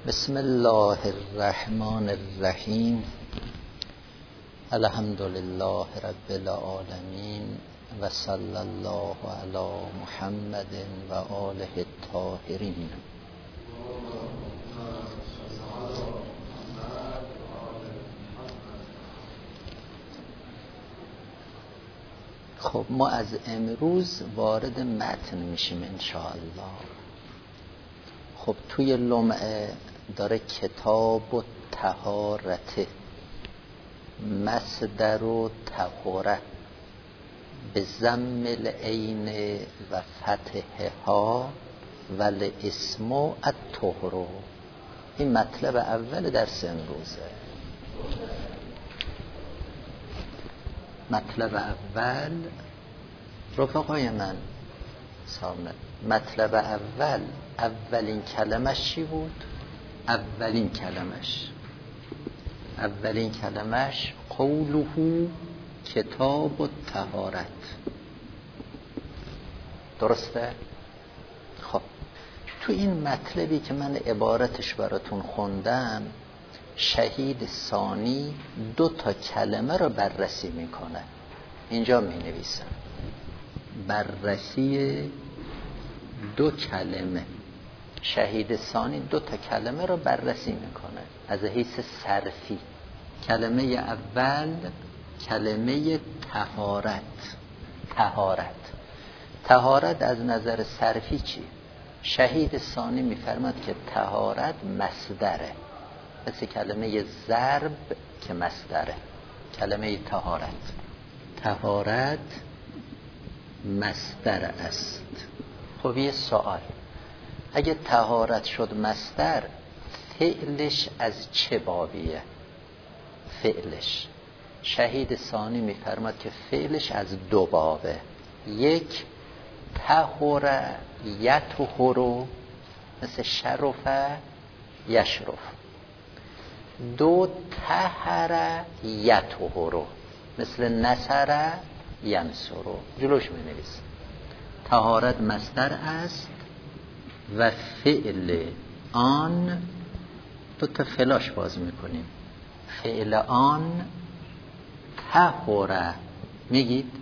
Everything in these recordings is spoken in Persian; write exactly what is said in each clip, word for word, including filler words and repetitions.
بسم الله الرحمن الرحیم. الحمد لله رب العالمین و صلی الله علی محمد و آله الطاهرین. خب ما از امروز وارد متن میشیم انشاءالله. خب توی لمعه داره کتاب و طهارت مصدر و طهوره به ضم العین و فتحها و الاسم الطهر. این مطلب اول درس امروزه. مطلب اول رفقای من سامن، مطلب اول اولین کلمش چی بود؟ اولین کلمش اولین کلمش قوله کتاب الطهارت. درسته؟ خب تو این مطلبی که من عبارتش براتون خوندم، شهید ثانی دو تا کلمه رو بررسی میکنه. اینجا می نویسم بررسی دو کلمه. شهید ثانی دو تا کلمه رو بررسی میکنه از حیث صرفی. کلمه اول کلمه طهارت. طهارت طهارت از نظر صرفی چی؟ شهید ثانی میفرماد که طهارت مصدره، مثل کلمه ضرب که مصدره. کلمه طهارت طهارت مصدر است. خب یه سوال، اگه طهارت شد مصدر، فعلش از چه بابیه؟ فعلش شهید ثانی میفرماد که فعلش از دو بابه. یک طهر یطهر، مثل شرف یشرف. دو طهر یطهر، مثل نصر ینصر. جلوش می نویسیم طهارت مصدر است و فعل آن دو تا فلاش باز میکنیم. فعل آن طهر میگید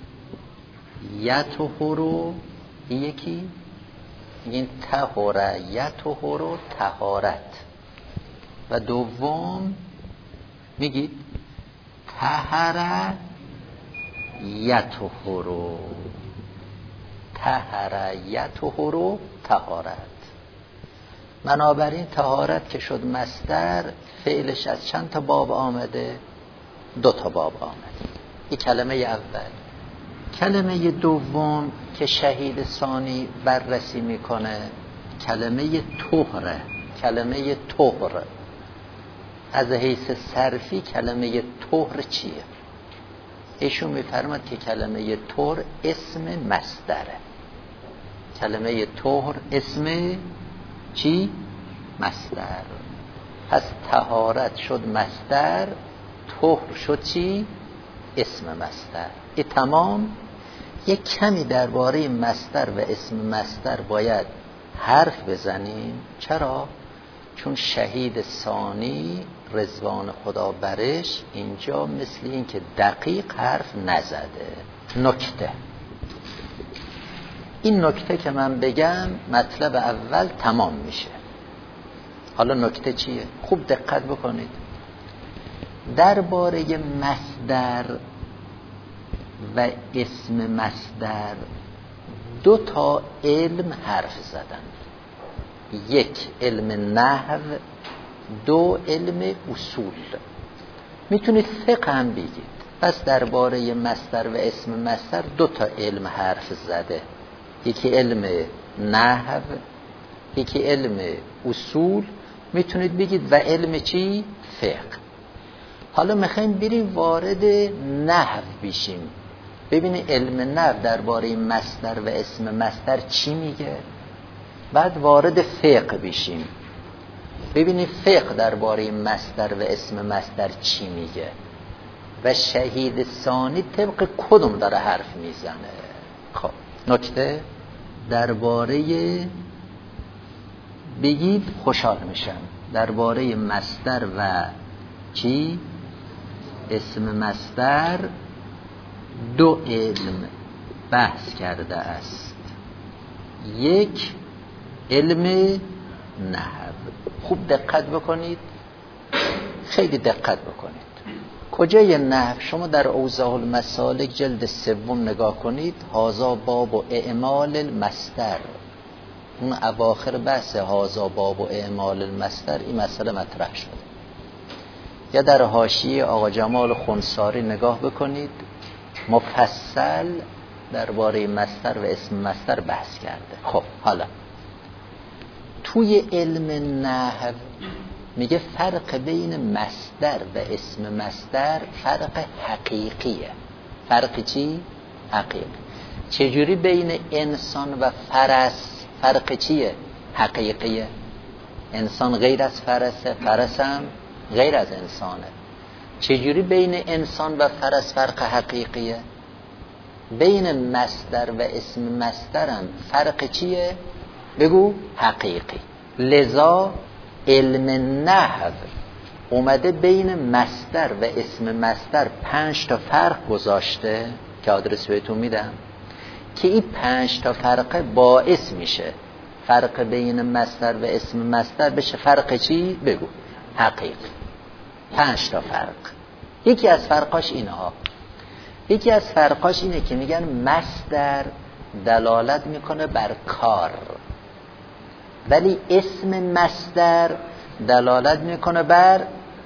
یطهر، یکی میگین طهر یطهر طهارت، و دوم میگید طهر یطهر طهر یطهر طهارت. بنابراین طهارت که شد مصدر، فعلش از چند تا باب آمده؟ دو تا باب آمده. این کلمه اول. کلمه دوم که شهید ثانی بررسی میکنه کلمه طهره. کلمه طهر از حیث صرفی کلمه طهر چیه؟ ایشون میفرماد که کلمه طهر اسم مصدره. کلمه طهر اسم چی؟ مصدر. پس طهارت شد مصدر، طهر شد چی؟ اسم مصدر. این تمام. یک کمی درباره مصدر و اسم مصدر باید حرف بزنیم. چرا؟ چون شهید ثانی رضوان خدا برش اینجا مثل این که دقیق حرف نزده. نکته، این نکته که من بگم مطلب اول تمام میشه. حالا نکته چیه؟ خوب دقت بکنید. درباره مصدر و اسم مصدر دو تا علم حرف زدن. یک علم نحو، دو علم اصول. میتونید فقه هم بگید. پس درباره مصدر و اسم مصدر دو تا علم حرف زده. یکی علم نحو، یکی علم اصول. میتونید بگید و علم چی؟ فقه. حالا میخوایم بریم وارد نحو بشیم. ببینید علم نحو درباره مصدر و اسم مصدر چی میگه. بعد وارد فقه بشیم، ببینید فقه درباره مصدر و اسم مصدر چی میگه و شهید ثانی طبق کدوم داره حرف میزنه. خب نکته درباره بگید خوشحال میشم. درباره مصدر و چی؟ اسم مصدر دو علم بحث کرده است. یک علم نحو. خوب دقت بکنید، خیلی دقت بکنید. کجای نحو شما در اوضاح المسالک جلد سوم نگاه کنید، هازا باب و اعمال المصدر، اون اواخر بحث هازا باب و اعمال المصدر این مسئله مطرح شده. یا در حاشیه آقا جمال خنثاری نگاه بکنید، مفصل درباره مصدر و اسم مصدر بحث کرده. خب حالا توی علم نحو میگه فرق بین مصدر و اسم مصدر فرق حقیقیه. فرق چی؟ حقیقی. چجوری بین انسان و فرس فرق چیه؟ حقیقیه. انسان غیر از فرسه، فرس هم غیر از انسانه. چجوری بین انسان و فرس فرق حقیقیه؟ بین مصدر و اسم مصدر هم فرق چیه؟ بگو حقیقی. لذا علم نحو اومده بین مصدر و اسم مصدر پنج تا فرق گذاشته که آدرس بهتون میدم، که این پنج تا فرق باعث میشه فرق بین مصدر و اسم مصدر بشه فرق چی؟ بگو حقیقی. پنج تا فرق. یکی از فرقاش اینها. یکی از فرقاش اینه که میگن مصدر دلالت میکنه بر کار، ولی اسم مصدر دلالت میکنه بر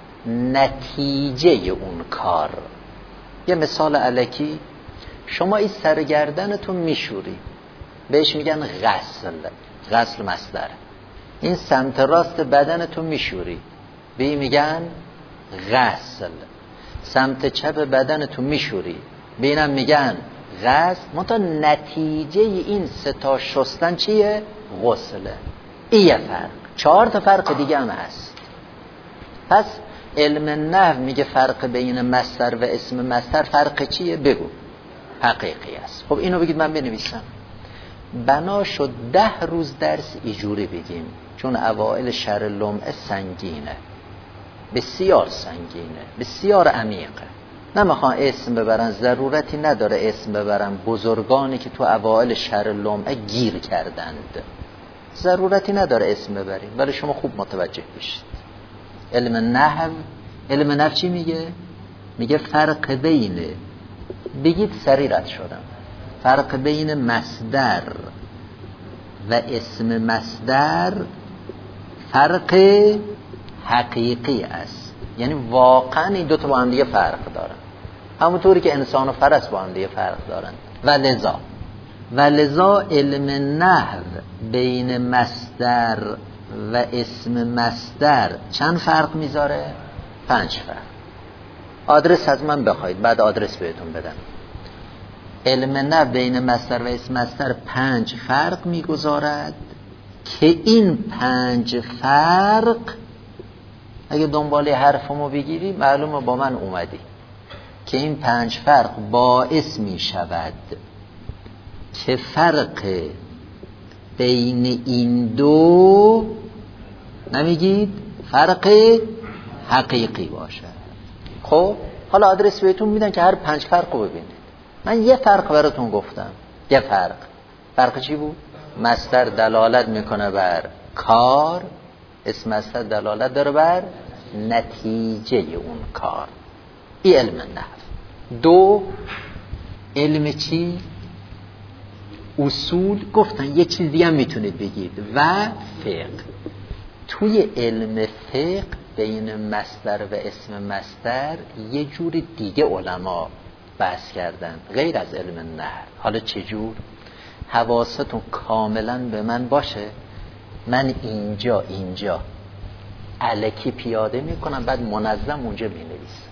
نتیجه اون کار. یه مثال الکی، شما این سرگردنتون میشوری، بهش میگن غسل. غسل مصدر. این سمت راست بدنتون میشوری، به میگن غسل. سمت چپ بدنتون میشوری، به اینم میگن غسل. منتها نتیجه این سه تا شستن چیه؟ غسله. این یه فرق. چهار تا فرق دیگه هم هست. پس علم نحو میگه فرق بین مصدر و اسم مصدر فرق چیه؟ بگو حقیقی است. خب اینو بگید من بنویسم. بنا شد ده روز درس ایجوری بگیم، چون اوائل شهر لمعه سنگینه، بسیار سنگینه، بسیار عمیقه. نمیخوان اسم ببرن، ضرورتی نداره اسم ببرن. بزرگانی که تو اوائل شهر لمعه گیر کردند ضرورتی نداره اسم ببریم، ولی شما خوب متوجه بشید. علم نحو علم نحو چی میگه؟ میگه فرق بین، بگید سریع رد شدم، فرق بین مصدر و اسم مصدر فرق حقیقی است. یعنی واقعا این دو تا با هم دیگه فرق دارن، همونطوری که انسان و فرس با هم دیگه فرق دارن. و لذا و لذا علم نحو بین مصدر و اسم مصدر چند فرق میذاره؟ پنج فرق. آدرس از من بخواید بعد آدرس بهتون بدم. علم نحو بین مصدر و اسم مصدر پنج فرق میگذارد که این پنج فرق اگه دنبال حرفمو بگیری معلومه با من اومدی، که این پنج فرق باعث می شود که فرق بین این دو نمیگید فرق حقیقی باشه. خب حالا آدرس بهتون میدن که هر پنج فرق رو ببینید. من یه فرق براتون گفتم. یه فرق. فرق چی بود؟ مصدر دلالت میکنه بر کار، اسم مصدر دلالت داره بر نتیجه اون کار. این علم نحو. دو، علم چی؟ اصول. گفتن یه چیز دیگه هم میتونید بگید و فقه. توی علم فقه بین مصدر و اسم مصدر یه جوری دیگه علما بحث کردن غیر از علم نحو. حالا چجور؟ حواستون کاملا به من باشه. من اینجا اینجا الکی پیاده میکنم، بعد منظم اونجا مینویسم.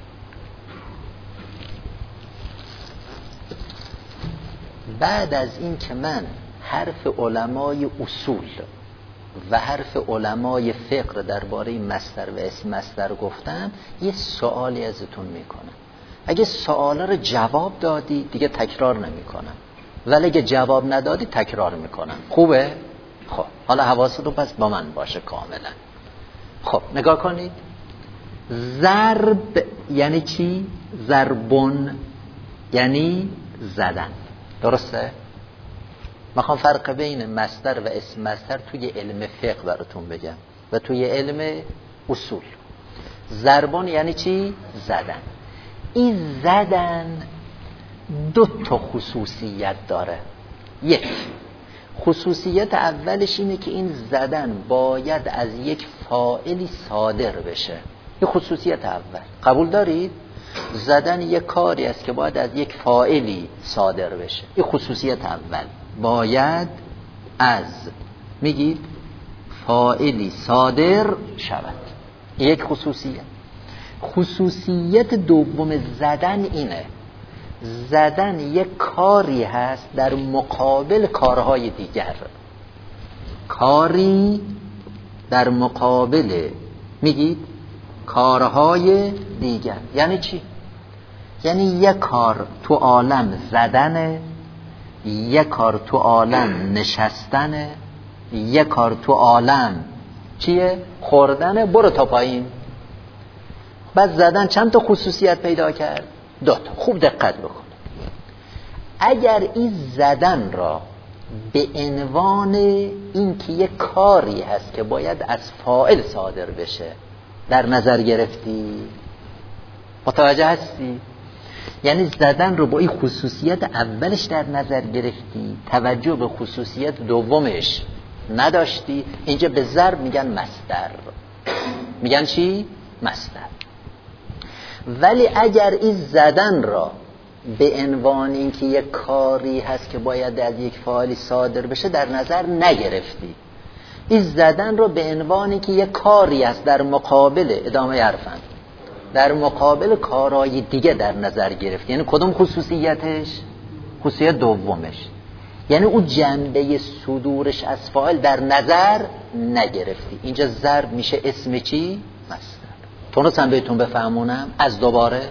بعد از این که من حرف علمای اصول و حرف علمای فقه درباره مصدر و اسم مصدر گفتم، یه سوالی ازتون میکنم. اگه سوالا رو جواب دادی دیگه تکرار نمیکنم، ولی اگه جواب ندادی تکرار میکنم. خوبه؟ خب حالا حواستون پس با من باشه کاملا. خب نگاه کنید، ضرب یعنی چی؟ ضربون یعنی زدن، درسته؟ میخوام فرق بین مصدر و اسم مصدر توی علم فقه براتون بگم و توی علم اصول. ضربون یعنی چی؟ زدن. این زدن دو تا خصوصیت داره. یک، خصوصیت اولش اینه که این زدن باید از یک فاعلی صادر بشه. این خصوصیت اول. قبول دارید؟ زدن یک کاری است که باید از یک فاعلی صادر بشه. این خصوصیت اول، باید از میگید فاعلی صادر شود. یک خصوصیت. خصوصیت دوم زدن اینه، زدن یک کاری هست در مقابل کارهای دیگر. کاری در مقابل میگید کارهای دیگر. یعنی چی؟ یعنی یک کار تو عالم زدنه، یک کار تو عالم نشستنه، یک کار تو عالم چیه؟ خوردنه. برو تا پایین. بعد زدن چند تا خصوصیت پیدا کرد؟ دو تا. خوب دقت بکن. اگر این زدن را به عنوان این که یک کاری هست که باید از فاعل صادر بشه در نظر گرفتی، متوجه هستی؟ یعنی زدن رو با این خصوصیت اولش در نظر گرفتی، توجه به خصوصیت دومش نداشتی، اینجا به ضرب میگن مصدر. میگن چی؟ مصدر. ولی اگر این زدن را به عنوان اینکه یک کاری هست که باید از یک فاعلی صادر بشه در نظر نگرفتی، این زدن را به عنوان اینکه یک کاری هست در مقابل، ادامه حرفم، در مقابل کارهای دیگه در نظر گرفتی. یعنی کدوم خصوصیتش؟ خصوصیت دومش. یعنی اون جنبه صدورش از فاعل در نظر نگرفتی. اینجا ضرب میشه اسم چی؟ مصدر. تونستم بهتون بفهمونم؟ از دوباره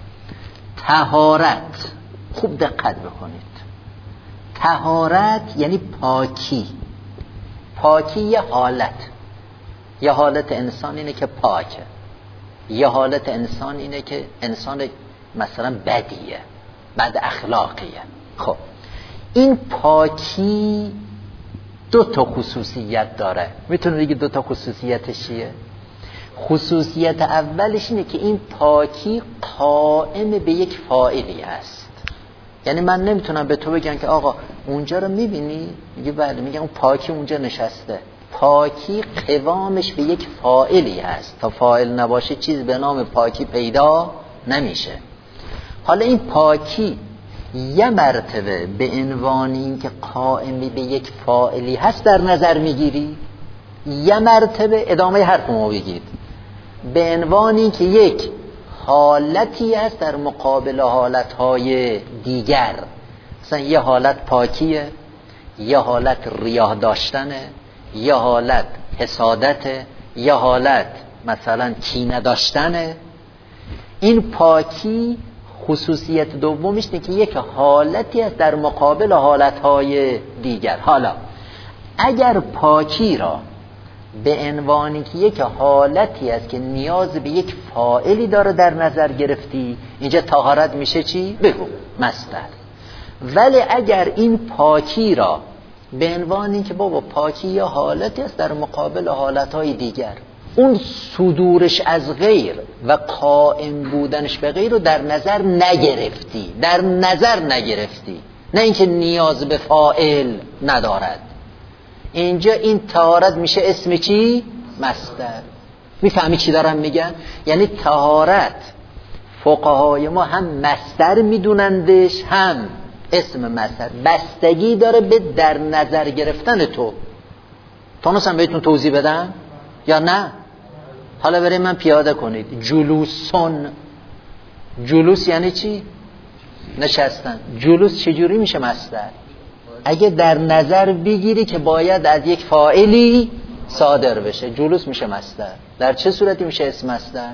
طهارت. خوب دقت بکنید. طهارت یعنی پاکی. پاکی یه حالت. یه حالت انسان اینه که پاکه. یه حالت انسان اینه که انسان مثلا بدیه، بد اخلاقیه. خب این پاکی دو تا خصوصیت داره. میتونه بگید دو تا خصوصیتش چیه؟ خصوصیت اولش اینه که این پاکی قائم به یک فاعلی هست. یعنی من نمیتونم به تو بگم که آقا اونجا رو میبینی؟ میگه بله. میگم اون پاکی اونجا نشسته. پاکی قوامش به یک فاعلی هست. تا فاعل نباشه چیز به نام پاکی پیدا نمیشه. حالا این پاکی یه مرتبه به عنوان این که قائمی به یک فاعلی هست در نظر میگیری، یه مرتبه ادامه حرفمو بگید به عنوان این که یک حالتی هست در مقابل حالتهای دیگر. مثلا یه حالت پاکیه، یه حالت ریاه داشتنه، یه حالت حسادته، یه حالت مثلا کینه داشتنه. این پاکی خصوصیت دومش اینه که یک حالتی است در مقابل حالتهای دیگر. حالا اگر پاکی را به عنوانی که یک حالتی است که نیاز به یک فاعلی داره در نظر گرفتی، اینجا طهارت میشه چی؟ بگو مصدر. ولی اگر این پاکی را به عنوانی که بابا پاکی یا حالتی است در مقابل حالتهای دیگر، اون صدورش از غیر و قائم بودنش به غیر رو در نظر نگرفتی، در نظر نگرفتی، نه اینکه نیاز به فاعل ندارد، اینجا این طهارت میشه اسم چی؟ مصدر. میفهمی چی دارم میگم؟ یعنی طهارت فقهای ما هم مصدر میدونندش هم اسم مصدر. بستگی داره به در نظر گرفتن تو. تونستم بهتون توضیح بدم یا نه؟ حالا برای من پیاده کنید. جلوسون، جلوس یعنی چی؟ نشستن. جلوس چجوری میشه مصدر؟ اگه در نظر بگیری که باید از یک فاعلی صادر بشه، جلوس میشه مصدر. در چه صورتی میشه اسم مصدر؟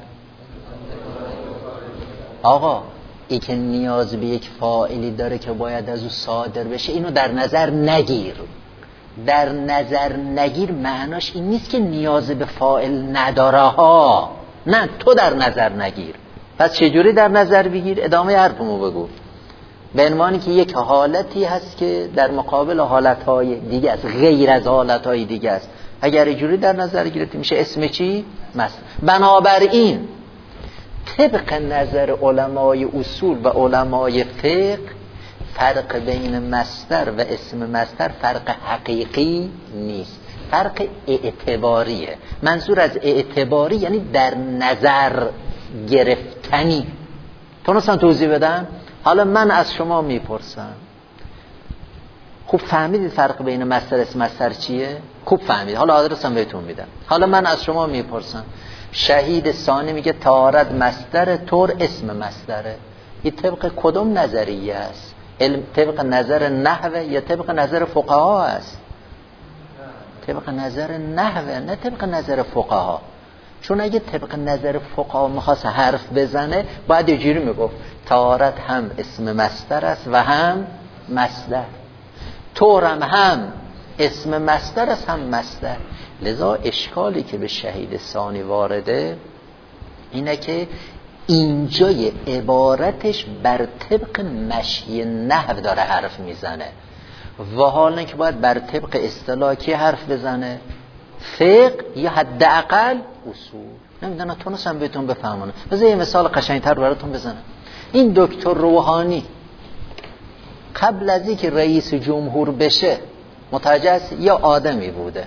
آقا ای که نیاز به یک فاعلی داره که باید از او صادر بشه، اینو در نظر نگیر. در نظر نگیر معناش این نیست که نیاز به فاعل نداره ها، نه، تو در نظر نگیر. پس چجوری در نظر بگیر؟ ادامه حرفمو بگو. به عنوانی که یک حالتی هست که در مقابل حالتهای دیگه است، غیر از حالتهای دیگه است. اگر اینجوری در نظر گرفتی میشه اسم چی؟ مصدر. بنابراین طبق نظر علمای اصول و علمای فقه فرق بین مصدر و اسم مصدر فرق حقیقی نیست، فرق اعتباریه. منظور از اعتباری یعنی در نظر گرفتنی. تونستم توضیح بدم؟ حالا من از شما میپرسم، خوب فهمیدید فرق بین مصدر اسم مصدر چیه؟ خوب فهمید. حالا آدرسم بهتون میدم. حالا من از شما میپرسم، شهید ثانی میگه طهارت مصدر، طور اسم مصدره. این طبق کدوم نظریه است؟ علم طبق نظر نحوه یا طبق نظر فقها است؟ طبق نظر نحوه، نه طبق نظر فقها. چون اگه طبق نظر فقها میخواست حرف بزنه باید اینجوری میگفت طهارت هم اسم مصدر است و هم مصدر، طورم هم اسم مصدر است هم مصدر. لذا اشکالی که به شهید ثانی وارده اینه که اینجای عبارتش بر طبق مشی نحو داره حرف میزنه و حالا که باید بر طبق اصطلاحی حرف بزنه، فقه یا حداقل اصول. نمیدونم تونستم بهتون بفهمونم. بذار یه مثال قشنگتر براتون بزنم. این دکتر روحانی قبل از اینکه رئیس جمهور بشه متوجه است یا آدمی بوده،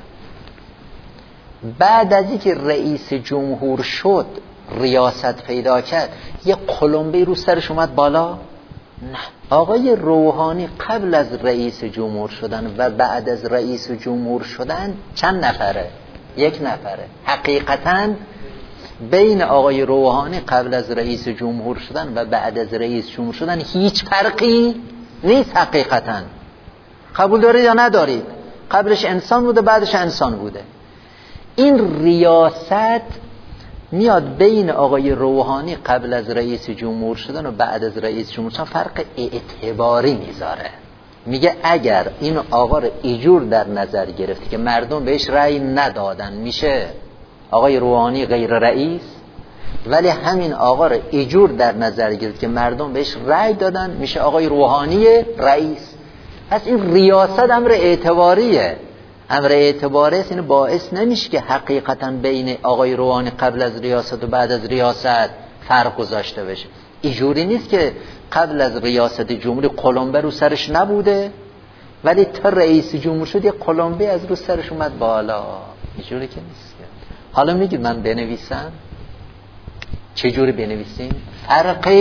بعد از اینکه رئیس جمهور شد ریاست پیدا کرد یه قلمبه رو سرش اومد بالا؟ نه. آقای روحانی قبل از رئیس جمهور شدن و بعد از رئیس جمهور شدن چند نفره؟ یک نفره. حقیقتاً بین آقای روحانی قبل از رئیس جمهور شدن و بعد از رئیس جمهور شدن هیچ فرقی نیست. حقیقتاً قبول دارید یا ندارید؟ قبلش انسان بوده، بعدش انسان بوده. این ریاست میاد بین آقای روحانی قبل از رئیس جمهور شدن و بعد از رئیس جمهور شدن فرق اعتباری میذاره. میگه اگر این آقا رو ایجور در نظر گرفتی که مردم بهش رأی ندادن میشه آقای روحانی غیر رئیس، ولی همین آقا رو ایجور در نظر گرفت که مردم بهش رأی دادن میشه آقای روحانی رئیس. پس این ریاست امر اعتباریه. امر اعتباری است، این باعث نمیشه که حقیقتا بین آقای روحانی قبل از ریاست و بعد از ریاست فرق گذاشته بشه. اینجوری نیست که قبل از ریاست جمهوری قلمبه رو سرش نبوده ولی تا رئیس جمهور شد یه قلمبه از رو سرش اومد بالا. اینجوری که نیست. حالا میگید من بنویسم، چجوری بنویسیم؟ فرق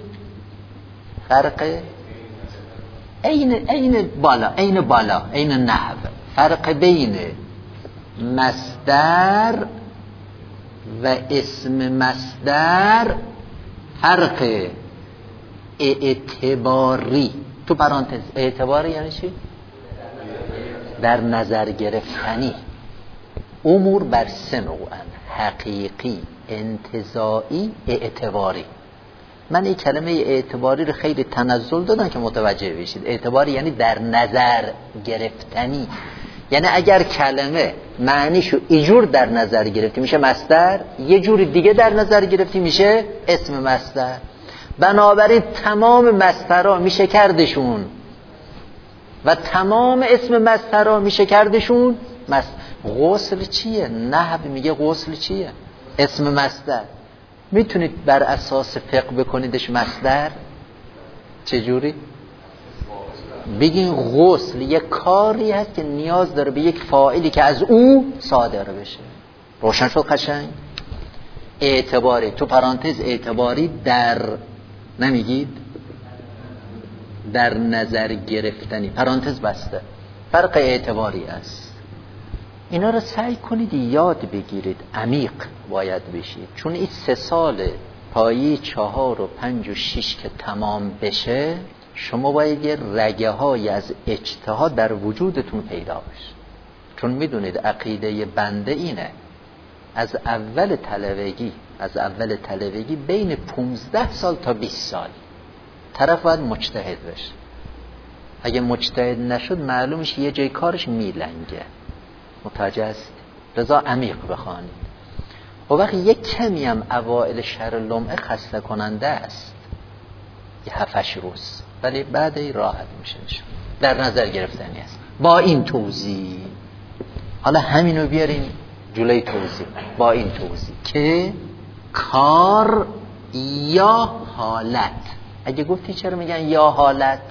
فرق این این بالا این بالا این نحو، فرق بین مصدر و اسم مصدر فرق اعتباری. تو پرانتز اعتباری یعنی چی؟ در نظر گرفتنی. امور بر سه نوعن: حقیقی، انتزاعی، اعتباری. من این کلمه اعتباری رو خیلی تنزل دادم که متوجه بشید. اعتباری یعنی در نظر گرفتنی، یعنی اگر کلمه معنیشو ایجور در نظر گرفتی میشه مصدر، یه جور دیگه در نظر گرفتی میشه اسم مصدر. بنابراین تمام مصدرها میشه کردشون و تمام اسم مصدرها میشه کردشون مصدر. غسل چیه؟ نحو میگه غسل چیه؟ اسم مصدر. میتونید بر اساس فقه بکنیدش مصدر؟ چجوری؟ بگین غسل یک کاری هست که نیاز داره به یک فاعلی که از او صادر بشه. روشن شد قشنگ؟ اعتباری، تو پرانتز اعتباری در نمیگید؟ در نظر گرفتنی، پرانتز بسته. فرق اعتباری است. اینا رو سعی کنید یاد بگیرید، عمیق باید بشید، چون این سه سال پایی چهار و پنج و شش که تمام بشه شما باید یه رگه های از اجتهاد در وجودتون پیدا بشه. چون میدونید عقیده بنده اینه از اول طلبگی از اول طلبگی بین پونزده سال تا بیست سال طرف باید مجتهد بشه. اگه مجتهد نشد معلوم میشه یه جای کارش میلنگه. متوجه است؟ رضا عمیق بخوانید. و وقتی یک کمی هم اوائل شهر لمعه خسته کننده است، یه هفتش روز، ولی بعدی راحت میشه در نظر گرفتنی است. با این توضیح حالا همینو بیاریم جلوی توضیح، با این توضیح که کار یا حالت. اگه گفتی چرا میگن یا حالت؟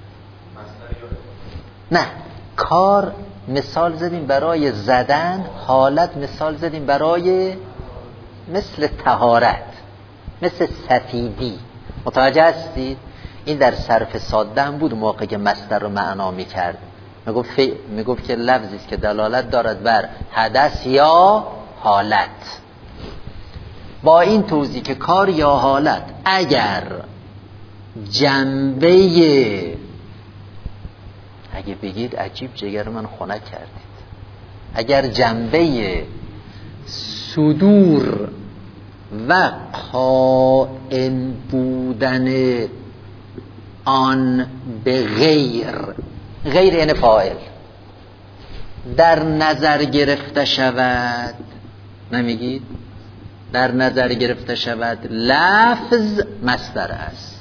نه، کار مثال زدیم برای زدن، حالت مثال زدیم برای مثل طهارت، مثل سفیدی. متوجه هستید؟ این در صرف ساده هم بود موقع که مصدر رو معنا میکرد، میگفت ف... میگفت که لفظی است که دلالت دارد بر حدث یا حالت. با این توضیح که کار یا حالت اگر جنبه، اگه بگید عجیب جگر من خنک کردید، اگر جنبه صدور و قائم بودن آن به غیر، غیر یعنی فاعل، در نظر گرفته شود، نمیگید؟ در نظر گرفته شود لفظ مصدر است.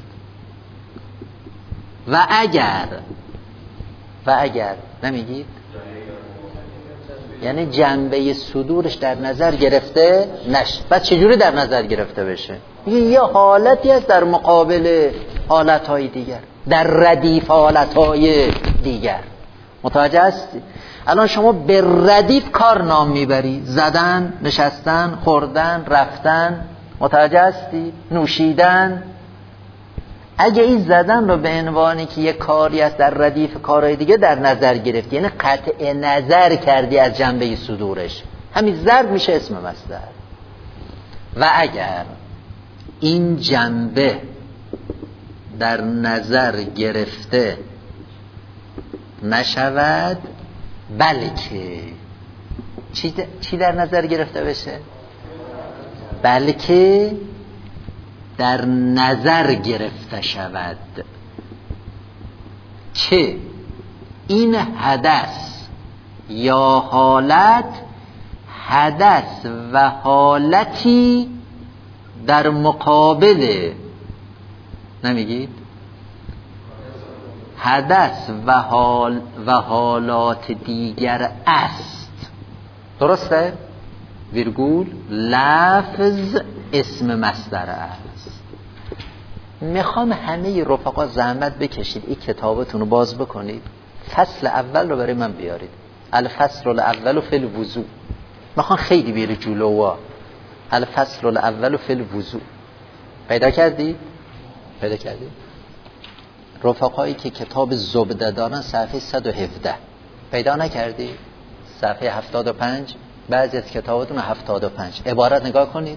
و اگر، و اگر نمیگید؟ یعنی جنبه صدورش در نظر گرفته نشه. پس چجوری در نظر گرفته بشه؟ یه حالتی است در مقابل حالتهای دیگر، در ردیف حالتهای دیگر. متوجه هستی؟ الان شما به ردیف کار نام میبری، زدن، نشستن، خوردن، رفتن. متوجه هستی؟ نوشیدن. اگه این زدن رو به عنوانی که یک کاری است در ردیف کارهای دیگه در نظر گرفتی، یعنی قطع نظر کردی از جنبه صدورش، همین ضرب میشه اسم مصدر. و اگر این جنبه در نظر گرفته نشود، بلکه چی, چی در نظر گرفته بشه؟ بلکه در نظر گرفته شود که این حدث یا حالت حدث و حالتی در مقابل، نمیگید؟ حدث و حال و حالات دیگر است. درسته؟ ویرگول لفظ اسم مصدر است. میخوام همه رفقا زحمت بکشید این کتابتون رو باز بکنید، فصل اول رو برای من بیارید، الفصل الاول فی الوضوء. میخوام خیلی بیاری جلوها. الفصل الاول فی الوضوء پیدا کردید؟ پیدا کردید؟ رفقایی که کتاب زبده دارن صفحه صد و هفده پیدا نکردی؟ صفحه هفتاد و پنج، بعضی از کتاباتون هفتاد و پنج. عبارت نگاه کنید.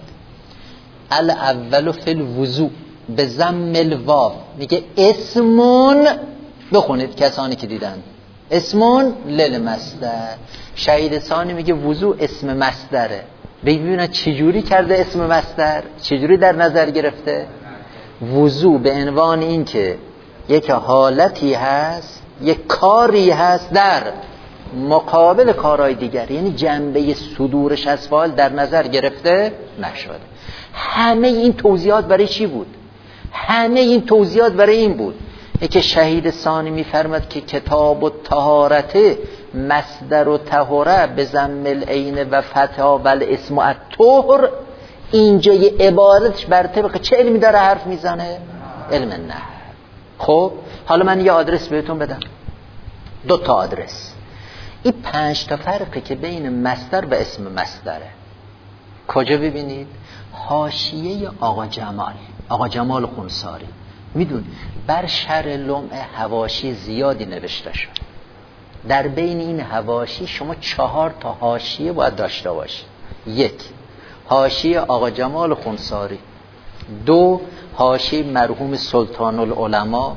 الاول فی الوضوء به ضم الواو میگه اسمون، بخونید کسانی که دیدن، اسمون للمصدر. شهید ثانی میگه وضوء اسم مصدره. ببینید چجوری کرده اسم مصدر، چجوری در نظر گرفته. وضوء به عنوان این که یک حالتی هست، یک کاری هست در مقابل کارهای دیگر، یعنی جنبه صدورش از فاعل در نظر گرفته نشده. همه این توضیحات برای چی بود؟ همه این توضیحات برای این بود که شهید ثانی میفرماد که کتاب الطهارت مصدر و طهره به ضم العین و فتح و الاسم الطهر، اینجا یه عبارتش بر طبق چه علمی داره حرف میزنه؟ علم نحو. خب حالا من یه آدرس بهتون بدم، دو تا آدرس. این پنج تا فرقی که بین مصدر و اسم مصدره کجا ببینید؟ حاشیه آقا جمال، آقا جمال خونساری. میدون بر شرح لمعه حواشی زیادی نوشته شد. در بین این حواشی شما چهار تا حاشیه باید داشته باشید. یک، حاشیه آقا جمال خونساری. دو، حاشیه مرحوم سلطان العلماء.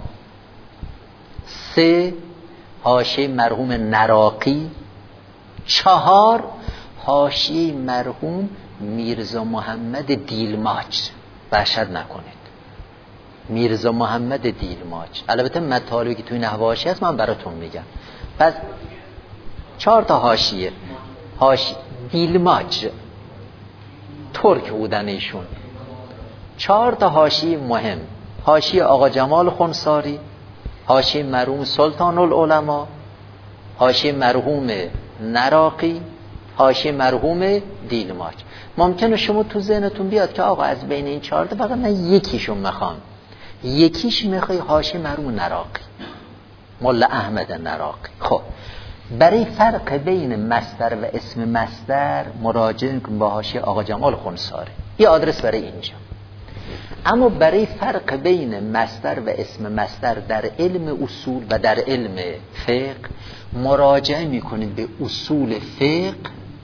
سه، حاشیه مرحوم نراقی. چهار، حاشیه مرحوم میرزا محمد دیلماچ. وحشت نکنید، میرزا محمد دیلماج. البته مطالبی که توی نحوه حاشیه هست من براتون میگم. پس چهار تا حاشیه. حاشیه دیلماج ترک بودن ایشون. چهار تا حاشیه مهم: حاشیه آقا جمال خنثاری، حاشیه مرحوم سلطان العلماء، حاشیه مرحوم نراقی، حاشیه مرحوم دیلماج. ممکنه شما تو ذهنتون بیاد که آقا از بین این چهار تا فقط من یکیشون میخوام. یکیش میخوای حاشیه مرحوم نراقی، ملا احمد نراقی. خب برای فرق بین مصدر و اسم مصدر مراجعه کن با حاشیه آقا جمال خنثاری. یه آدرس برای اینجا. اما برای فرق بین مصدر و اسم مصدر در علم اصول و در علم فقه مراجعه میکنید به اصول فقه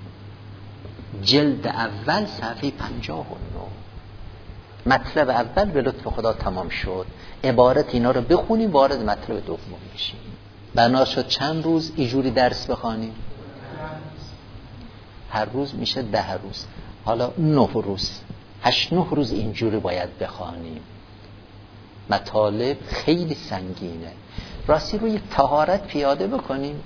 جلد اول صفحه پنجاه و نه. مطلب اول به لطف خدا تمام شد. عبارت اینا رو بخونیم وارد مطلب دوم میشیم. بنا شد چند روز اینجوری درس بخوانیم؟ هر روز میشه ده روز. حالا نه روز، هشت نه روز اینجوری باید بخوانیم. مطالب خیلی سنگینه. راستی روی طهارت پیاده بکنیم.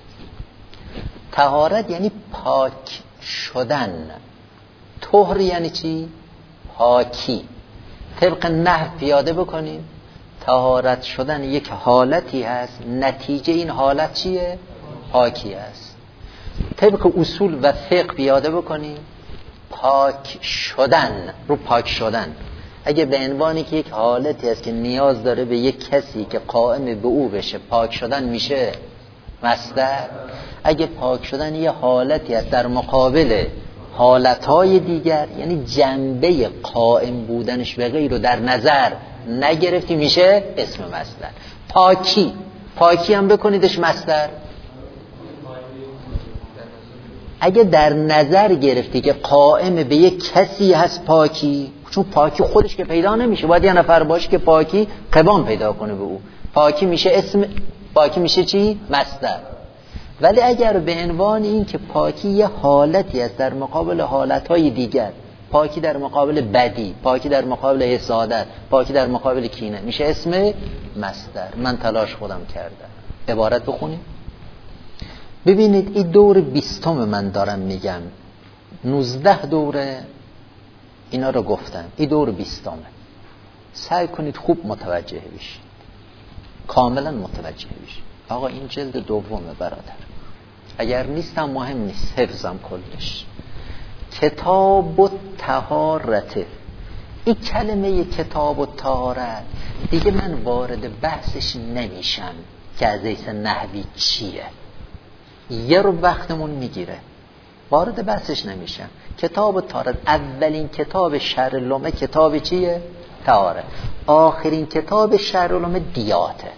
طهارت یعنی پاک شدن. طهر یعنی چی؟ پاکی. طبق نحو پیاده بکنیم. طهارت شدن یک حالتی هست، نتیجه این حالت چیه؟ پاکی است. طبق اصول و فقه پیاده بکنیم. پاک شدن، رو پاک شدن. اگه به عنوانی که یک حالتی هست که نیاز داره به یک کسی که قائم به او بشه، پاک شدن میشه مصدر. اگه پاک شدن یه حالتی هست در مقابل حالتهای دیگر، یعنی جنبه قائم بودنش به غیر رو در نظر نگرفتی، میشه اسم مصدر. پاکی، پاکی هم بکنیدش مصدر. اگه در نظر گرفتی که قائم به یک کسی هست پاکی، چون پاکی خودش که پیدا نمیشه، باید یه نفر باشه که پاکی قوام پیدا کنه به او. پاکی میشه اسم، پاکی میشه چی؟ مصدر. ولی اگر به عنوان این که پاکی یه حالتی است در مقابل حالتهای دیگر، پاکی در مقابل بدی، پاکی در مقابل حسادت، پاکی در مقابل کینه، میشه اسم مصدر. من تلاش خودم کردم. عبارت بخونیم. ببینید این دور بیستم من دارم میگم. نوزده دوره اینا رو گفتم. این دور بیستمه. سعی کنید خوب متوجه بشید. کاملا متوجه بشید. آقا این جلد دومه برادر. اگر نیستم مهم نیست، حفظم کلش. کتاب الطهارت. این کلمه کتاب الطهارت دیگه من وارد بحثش نمیشم که از ایس نحوی چیه. یه رو وقتمون میگیره. وارد بحثش نمیشم. کتاب الطهارت اولین کتاب شرع لمعه کتاب چیه؟ طهارت. آخرین کتاب شرع لمعه دیاته.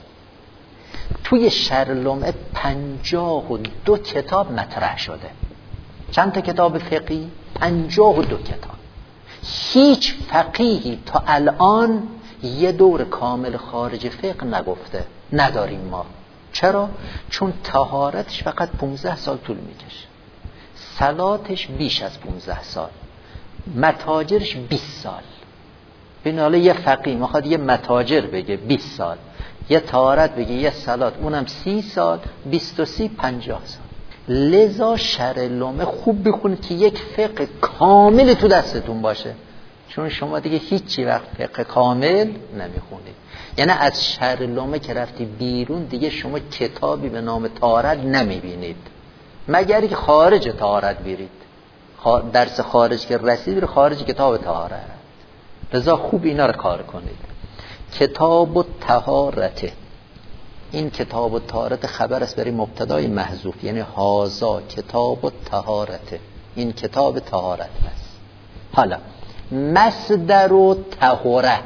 توی شرع لمعه پنجاه و دو کتاب مطرح شده. چند تا کتاب فقهی؟ پنجاه و دو کتاب. هیچ فقیهی تا الان یه دور کامل خارج فقه نگفته. نداریم ما. چرا؟ چون طهارتش فقط پانزده سال طول میکشه، صلاتش بیش از پانزده سال، متاجرش بیست سال. ببین حالا یه فقیه میخواد یه متاجر بگه بیست سال، یه طهارت بگه یه صلات اونم سی سال، بیست و سی پنجاه سال. لذا شرع لمعه خوب بخونید که یک فقه کامل تو دستتون باشه، چون شما دیگه هیچی وقت فقه کامل نمیخونید. یعنی از شرع لمعه که رفتی بیرون دیگه شما کتابی به نام طهارت نمیبینید، مگر که خارج طهارت برید. درس خارج که رسید خارج کتاب طهارت. لذا خوب اینا رو کار کنید. کتاب الطهارت. این کتاب الطهارت خبر است برای مبتدای محذوف، یعنی هازا کتاب الطهارت. این کتاب طهارت است. حالا مصدر و طهوره.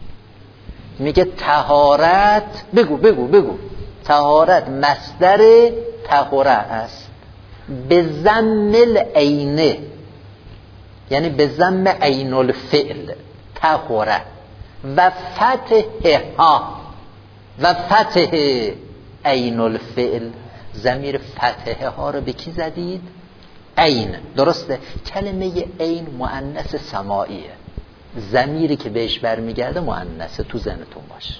میگه طهارت، بگو بگو بگو طهارت مصدر طهوره است به ضم العین، یعنی به ضم عین الفعل طهوره و فتحها و فتح عین الفعل. ضمیر فتحه ها رو به کی زدید؟ عین. درسته. کلمه عین مؤنث سماعیه. ضمیری که بهش برمیگرده مؤنثه، تو ذهنتون باشه.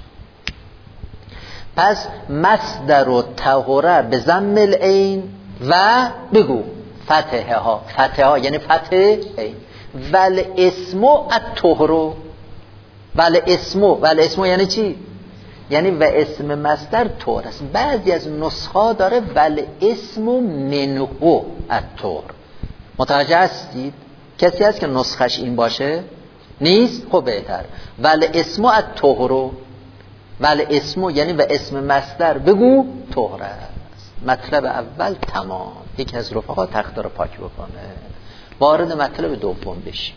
پس مصدر و طهره به ضم العین و بگو فتحه ها، فتحه ها یعنی فتح عین. ول اسمو الطهر، ول اسمو، ول اسمو یعنی چی؟ یعنی و اسم مصدر طهر است. بعضی از نسخه داره ول اسمو منه الطهر. متوجه هستید؟ کسی هست که نسخش این باشه؟ نیست؟ خب بهتر. ول اسمو الطهر، ول اسمو یعنی و اسم مصدر بگو طهر است. مطلب اول تمام. یکی از رفقا تخته رو پاک بکنه. وارد مطلب دوم بشیم.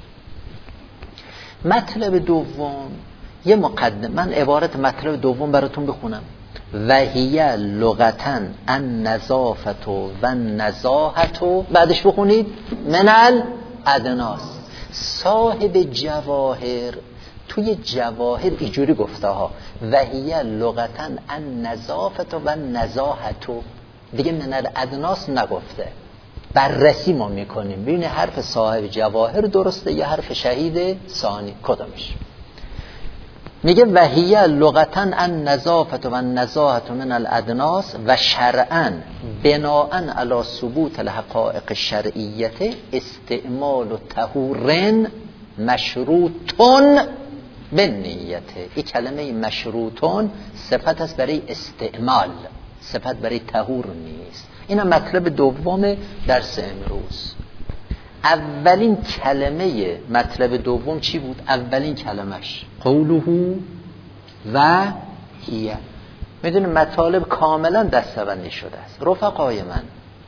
مطلب دوم یه مقدم، من عبارت مطلب دوم براتون بخونم. وهی لغتاً النظافت و نزاهت، بعدش بخونید من الادناس. صاحب جواهر توی جواهر اینجوری گفته ها وهی لغتاً النظافت و نزاهت، دیگه من الادناس نگفته. بررسی ما میکنیم ببین حرف صاحب جواهر درسته یا حرف شهید ثانی کدامش. میگه وهی لغتاً النظافت و نزاهت من الادناس و شرعاً بناءً علی ثبوت الحقائق الشرعیه استعمال طهور مشروطون بالنیت. این کلمه مشروطون صفت است برای استعمال، صفت برای طهور نیست. اینا مطلب دوم درس امروز. اولین کلمه مطلب دوم چی بود؟ اولین کلمش قوله و هیه. میدونید مطالب کاملا دسته‌بندی شده است. رفقای من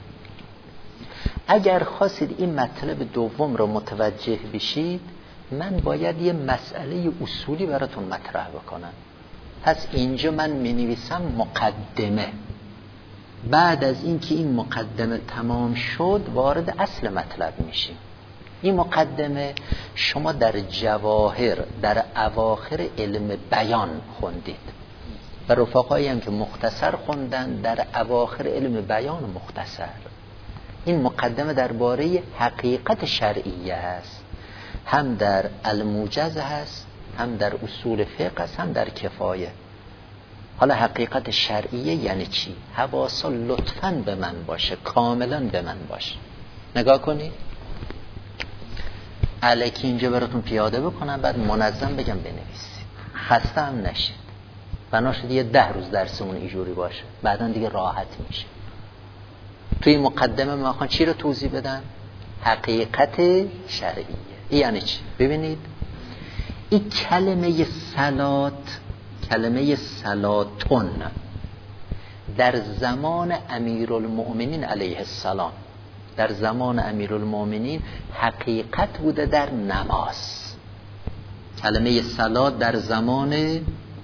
اگر خواستید این مطلب دوم رو متوجه بشید من باید یه مسئله اصولی براتون مطرح بکنم. پس اینجا من می‌نویسم مقدمه. بعد از اینکه این مقدمه تمام شد وارد اصل مطلب میشیم. این مقدمه شما در جواهر در اواخر علم بیان خوندید و رفقایی هم که مختصر خوندن در اواخر علم بیان مختصر. این مقدمه درباره حقیقت شرعیه است، هم در الموجز هست، هم در اصول فقه هست، هم در کفایه. حالا حقیقت شرعیه یعنی چی؟ حواسا لطفاً به من باشه، کاملاً به من باشه. نگاه کنید الکی اینجا براتون پیاده بکنم بعد منظم بگم بنویسید، خسته هم نشید. بنا شد یه ده روز درسمون اینجوری باشه بعداً دیگه راحت میشه. توی مقدمه ما خواهن چی رو توضیح بدن؟ حقیقت شرعیه. این یعنی چی؟ ببینید این کلمه صلات، کلمه صلاتون در زمان امیرالمؤمنین علیه السلام، در زمان امیرالمؤمنین حقیقت بوده در نماز. کلمه صلات در زمان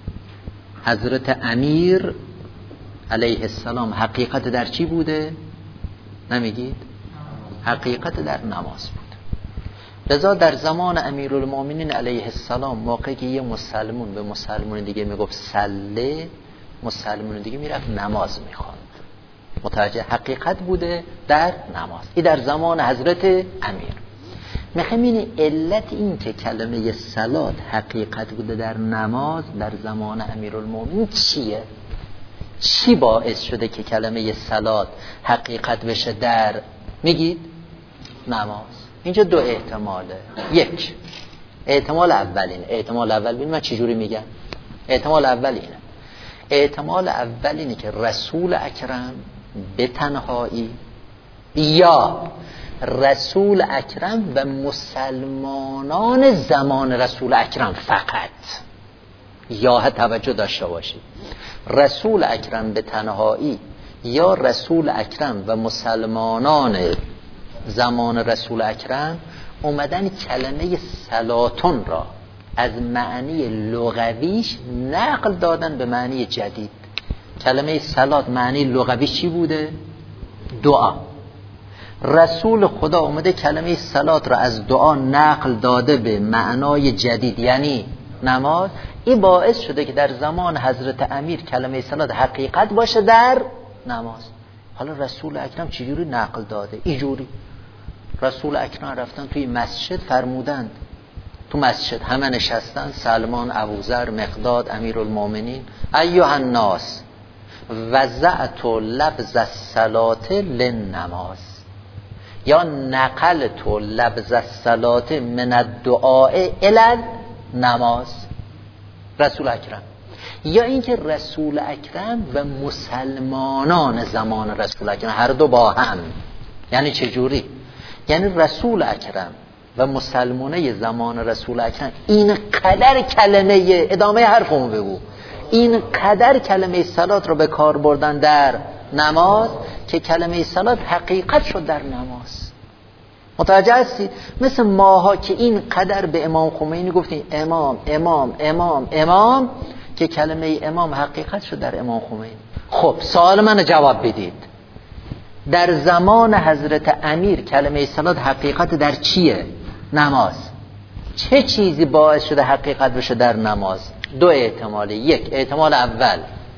حضرت امیر علیه السلام حقیقت در چی بوده؟ نمیگید؟ حقیقت در نماز بود. لذا در زمان امیرالمؤمنین علیه السلام موقعی که یه مسلمون به مسلمون دیگه میگفت صله، مسلمون دیگه میرفت نماز میخواند. متوجه حقیقت بوده در نماز. این در زمان حضرت امیر. میخوام این علت این که کلمه صلات حقیقت بوده در نماز در زمان امیرالمؤمنین چیه؟ چی باعث شده که کلمه صلات حقیقت بشه در میگید نماز؟ اینجا دو احتماله. یک احتمال اولین، احتمال اول ببین من چجوری میگم. احتمال اول اینه، احتمال اول اینه که رسول اکرم به تنهایی یا رسول اکرم و مسلمانان زمان رسول اکرم فقط، یا توجه داشته باشید، رسول اکرم به تنهایی یا رسول اکرم و مسلمانان زمان رسول اکرم اومدن کلمه صلاتون را از معنی لغویش نقل دادن به معنی جدید. کلمه صلات معنی لغویش چی بوده؟ دعا. رسول خدا اومده کلمه صلات را از دعا نقل داده به معنای جدید یعنی نماز. این باعث شده که در زمان حضرت امیر کلمه صلات حقیقت باشه در نماز. حالا رسول اکرم چجوری نقل داده؟ اینجوری رسول اکرم رفتن توی مسجد فرمودند تو مسجد همه نشستن، سلمان، ابوذر، مقداد، امیرالمومنین. ایها الناس وضعت لبز الصلاه للنماز، یا نقلت لبز الصلاه من الدعاء الی النماز. رسول اکرم، یا اینکه رسول اکرم و مسلمانان زمان رسول اکرم هر دو با هم. یعنی چه جوری؟ یعنی رسول اکرم و مسلمانه زمان رسول اکرم این قدر کلمه، ادامه حرفمو بگو، این قدر کلمه صلات رو به کار بردن در نماز که کلمه صلات حقیقت شد در نماز. متوجه هستی؟ مثل ماها که این قدر به امام خمینی گفتیم امام امام امام امام که کلمه امام حقیقت شد در امام خمینی. خب سوال من جواب بدید، در زمان حضرت امیر کلمه صلات حقیقت در چیه؟ نماز. چه چیزی باعث شده حقیقت بشه در نماز؟ دو احتمالی. یک احتمال اول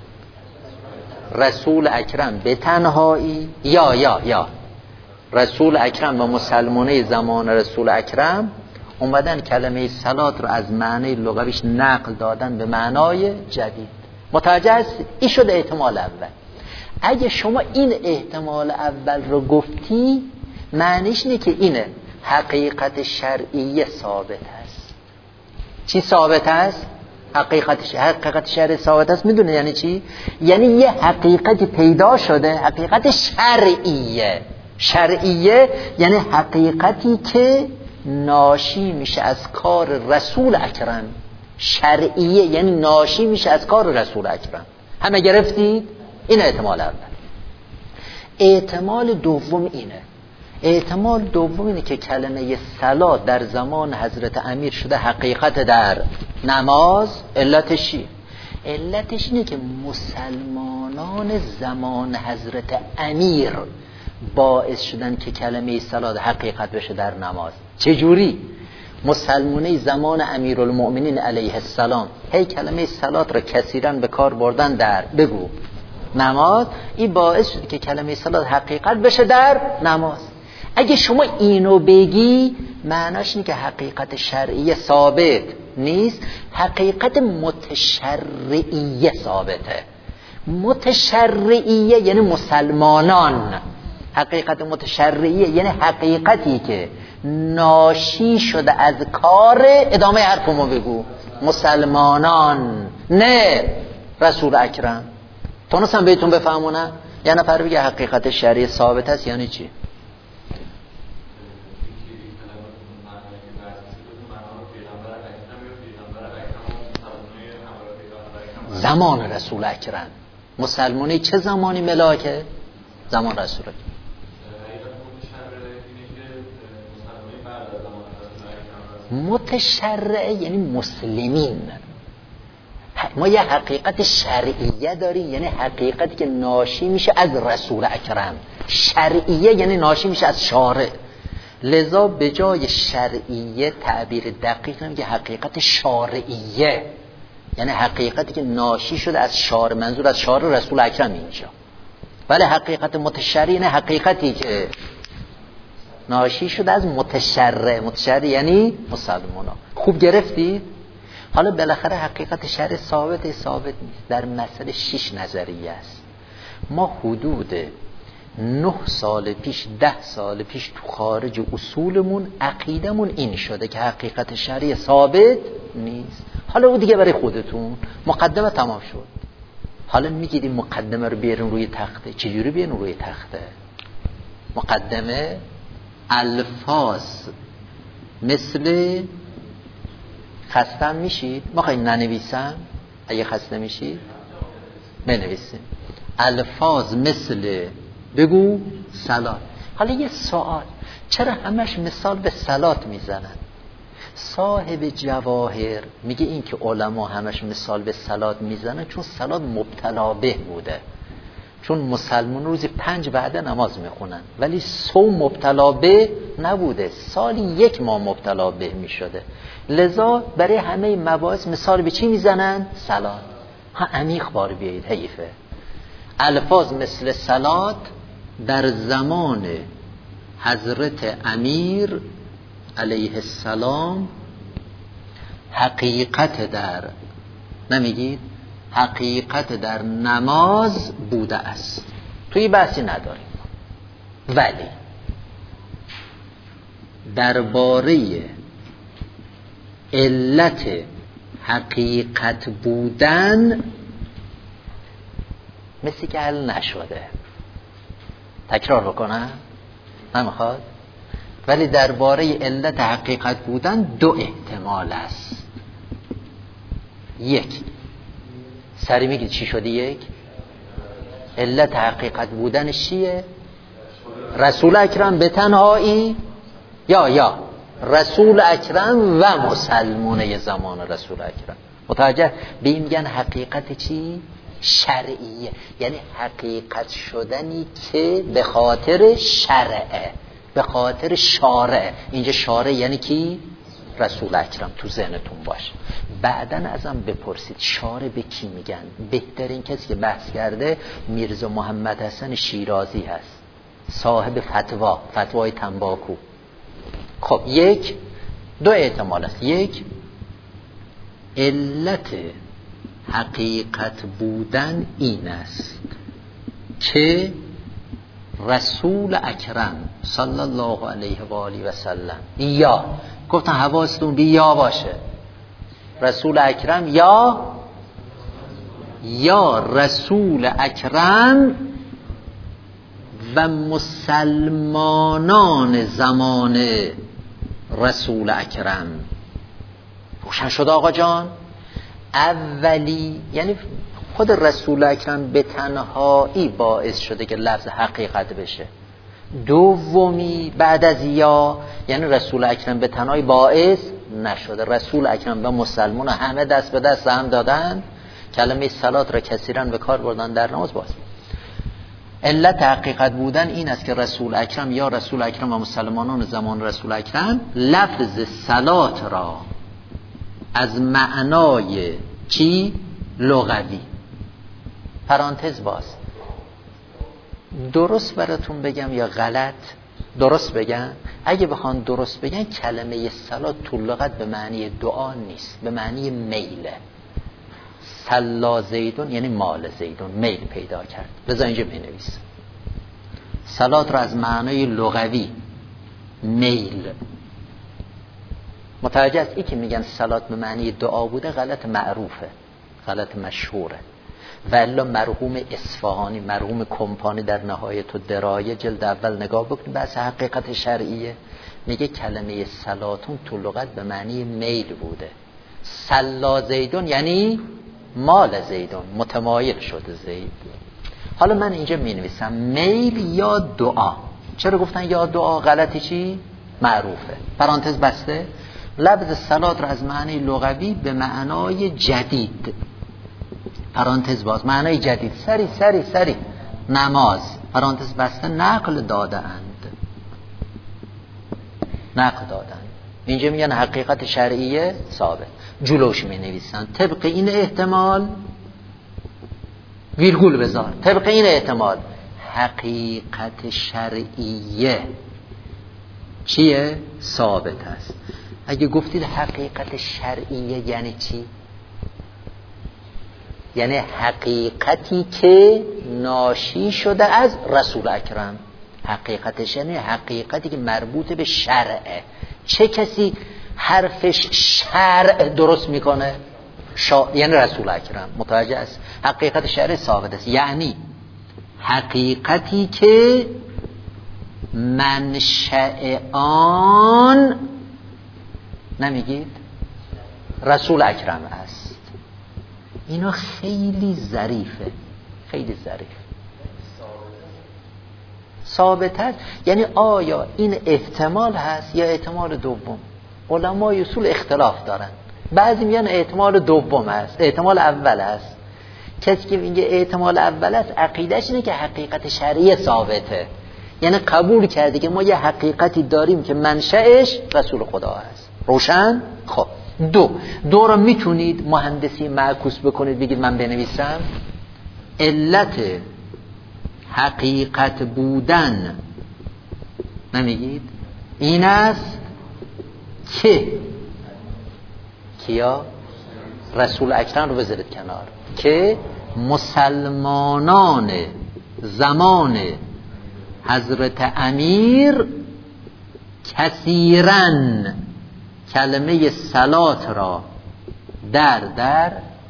رسول اکرم به تنهایی، یا یا یا رسول اکرم و مسلمانه زمان رسول اکرم اومدن کلمه صلات رو از معنی لغویش نقل دادن به معنای جدید. متوجه هستی؟ این شده احتمال اول. اگه شما این احتمال اول رو گفتی معنیش اینه که اینه حقیقت شرعی ثابت هست. چی ثابت هست؟ حقیقت شرعی. حقیقت شرعی ثابت هست میدونه یعنی چی؟ یعنی یه حقیقتی پیدا شده، حقیقت شرعیه. شرعیه یعنی حقیقتی که ناشی میشه از کار رسول اکرم. شرعیه یعنی ناشی میشه از کار رسول اکرم. همه گرفتید؟ این احتمال اول. احتمال دوم اینه احتمال دوم اینه که کلمه صلات در زمان حضرت امیر شده حقیقت در نماز. علتش چیه؟ علتش اینه که مسلمانان زمان حضرت امیر باعث شدن که کلمه صلات حقیقت بشه در نماز. چجوری؟ مسلمانه زمان امیرالمؤمنین علیه السلام هی کلمه صلات را کثیراً به کار بردن در بگو نماز. این باعث شد که کلمه صلات حقیقت بشه در نماز. اگه شما اینو بگی معناش اینه که حقیقت شرعی ثابت نیست، حقیقت متشرعیه ثابته. متشرعیه یعنی مسلمانان. حقیقت متشرعیه یعنی حقیقتی که ناشی شده از کار، ادامه حرفمو بگو، مسلمانان، نه رسول اکرم. تونستم بهتون بفهمونم؟ یه نفر بگه حقیقت شرعی ثابت است یعنی چی؟ زمان رسول اکرم. مسلمانی چه زمانی ملاکه؟ زمان رسول اکرم. متشرعه یعنی مسلمین. ما یه حقیقت شرعیه داریم یعنی حقیقتی که ناشی میشه از رسول اکرم. شرعیه یعنی ناشی میشه از شارع. لذا به جای شرعیه تعبیر دقیق نمیگه حقیقت شارعیه، یعنی حقیقتی که ناشی شده از شارع، منظور از شارع رسول اکرم اینجا. ولی حقیقت متشرعی نه حقیقتی که ناشی شده از متشرع. متشرع یعنی مسلمان. خوب گرفتید؟ حالا بالاخره حقیقت شرع ثابت ثابت نیست. در مسئله شش نظریه است. ما حدود نه سال پیش ده سال پیش تو خارج اصولمون عقیدمون این شده که حقیقت شرعی ثابت نیست. حالا او دیگه برای خودتون مقدمه تمام شد. حالا میگیدیم مقدمه رو بیاریم روی تخته. چجوری بیاریم روی تخته؟ مقدمه الفاظ مثل خسته میشید؟ ما خواهیم ننویسم؟ اگه خسته میشید بنویسیم. الفاظ مثل بگو صلات. حالا یه سوال، چرا همش مثال به صلات میزنن؟ صاحب جواهر میگه این که علما همش مثال به صلات میزنن چون صلات مبتلا به بوده، چون مسلمان روزی پنج وعده نماز میخونن ولی صوم مبتلا به نبوده، سالی یک ماه مبتلا به میشده. لذا برای همه مباحث مثال به چی میزنن؟ صلات. ها عمیق بار بیایید، حیفه. الفاظ مثل صلات در زمان حضرت امیر علیه السلام حقیقت در نمیگید حقیقت در نماز بوده است. توی بحثی نداریم، ولی درباره علت حقیقت بودن مثل که حل نشده. تکرار بکنم نمیخواد، ولی درباره علت حقیقت بودن دو احتمال است. یک، سری میگید چی شدی؟ یک، علت حقیقت بودنش چیه؟ رسول اکرم به تنهایی یا یا رسول اکرم و مسلمونه زمان رسول اکرم. متوجه به این میگن حقیقت چی؟ شرعیه، یعنی حقیقت شدنی که به خاطر شرعه، به خاطر شارع. اینجا شارع یعنی کی؟ رسول اکرم. تو ذهنتون باشه. بعدن ازم بپرسید شارع به کی میگن؟ بهترین کسی که بحث کرده میرزا محمد حسن شیرازی هست، صاحب فتوا، فتوای تنباکو. خب یک دو احتمال است. یک، علت حقیقت بودن این است که رسول اکرم صلی الله علیه و آله و سلم، یا گفتن حواستون بی یا باشه، رسول اکرم یا یا رسول اکرم و مسلمانان زمان رسول اکرم. روشن شد آقا جان؟ اولی یعنی خود رسول اکرم به تنهایی باعث شده که لفظ حقیقت بشه. دومی بعد از یا یعنی رسول اکرم به تنهایی باعث نشده، رسول اکرم و مسلمان همه دست به دست هم دادن، کلمه صلات را کثیراً به کار بردن در نماز. باز علت حقیقت بودن این است که رسول اکرم یا رسول اکرم و مسلمانان زمان رسول اکرم لفظ صلات را از معنای چی؟ لغوی. پرانتز باز، درست براتون بگم یا غلط؟ درست بگم. اگه بخوان درست بگن کلمه صلات تو لغت به معنی دعا نیست، به معنی میله. صلا زیدون یعنی مال زیدون، میل پیدا کرد. بذار اینجا بنویس صلات را از معنای لغوی میل. متوجه است؟ ای که میگن صلات به معنی دعا بوده غلط معروفه، غلط مشهوره. والا مرحوم اصفهانی، مرحوم کمپانی در نهایت و درایه جلد اول نگاه بکنید، بحث حقیقت شرعیه، میگه کلمه صلاتون تو لغت به معنی میل بوده. صلا زیدون یعنی مال زیدون، متمایل شده زید. حالا من اینجا می نویسم میل یا دعا. چرا گفتن یا دعا؟ غلطی چی؟ معروفه. پرانتز بسته. لفظ صلات را از معنی لغوی به معنای جدید، پرانتز باز، معنای جدید، سری سری سری نماز، پرانتز بسته، نقل داده اند، نقل دادن. اینجا میگن حقیقت شرعیه ثابت. جلوش می نویسن طبق این احتمال، ویرگول بذار، طبق این احتمال حقیقت شرعیه چیه؟ ثابت است. اگه گفتید حقیقت شرعیه یعنی چی؟ یعنی حقیقتی که ناشی شده از رسول اکرم. حقیقتش یعنی حقیقتی که مربوط به شرعه. چه کسی حرفش شرع درست میکنه؟ شا... یعنی رسول اکرم. متوجه است؟ حقیقت شرع ثابت است، یعنی حقیقتی که منشأ آن نمیگید رسول اکرم است. اینا خیلی ظریفه، خیلی ظریف. ثابت است یعنی آیا این احتمال هست یا احتمال دوم؟ علمای اصول اختلاف دارن. بعضی میگن احتمال دوم است، احتمال اول است. کسی که میگه احتمال اول است عقیدهش اینه که حقیقت شرعی ثابته، یعنی قبول کرده که ما یه حقیقتی داریم که منشأش رسول خدا است. روشن؟ خب دو دو رو میتونید مهندسی معکوس بکنید، بگید من بنویسم علت حقیقت بودن نمیگید این است که کیا؟ رسول اکرم رو بذارید کنار که مسلمانان زمان حضرت امیر کثیرن کلمه صلات را در در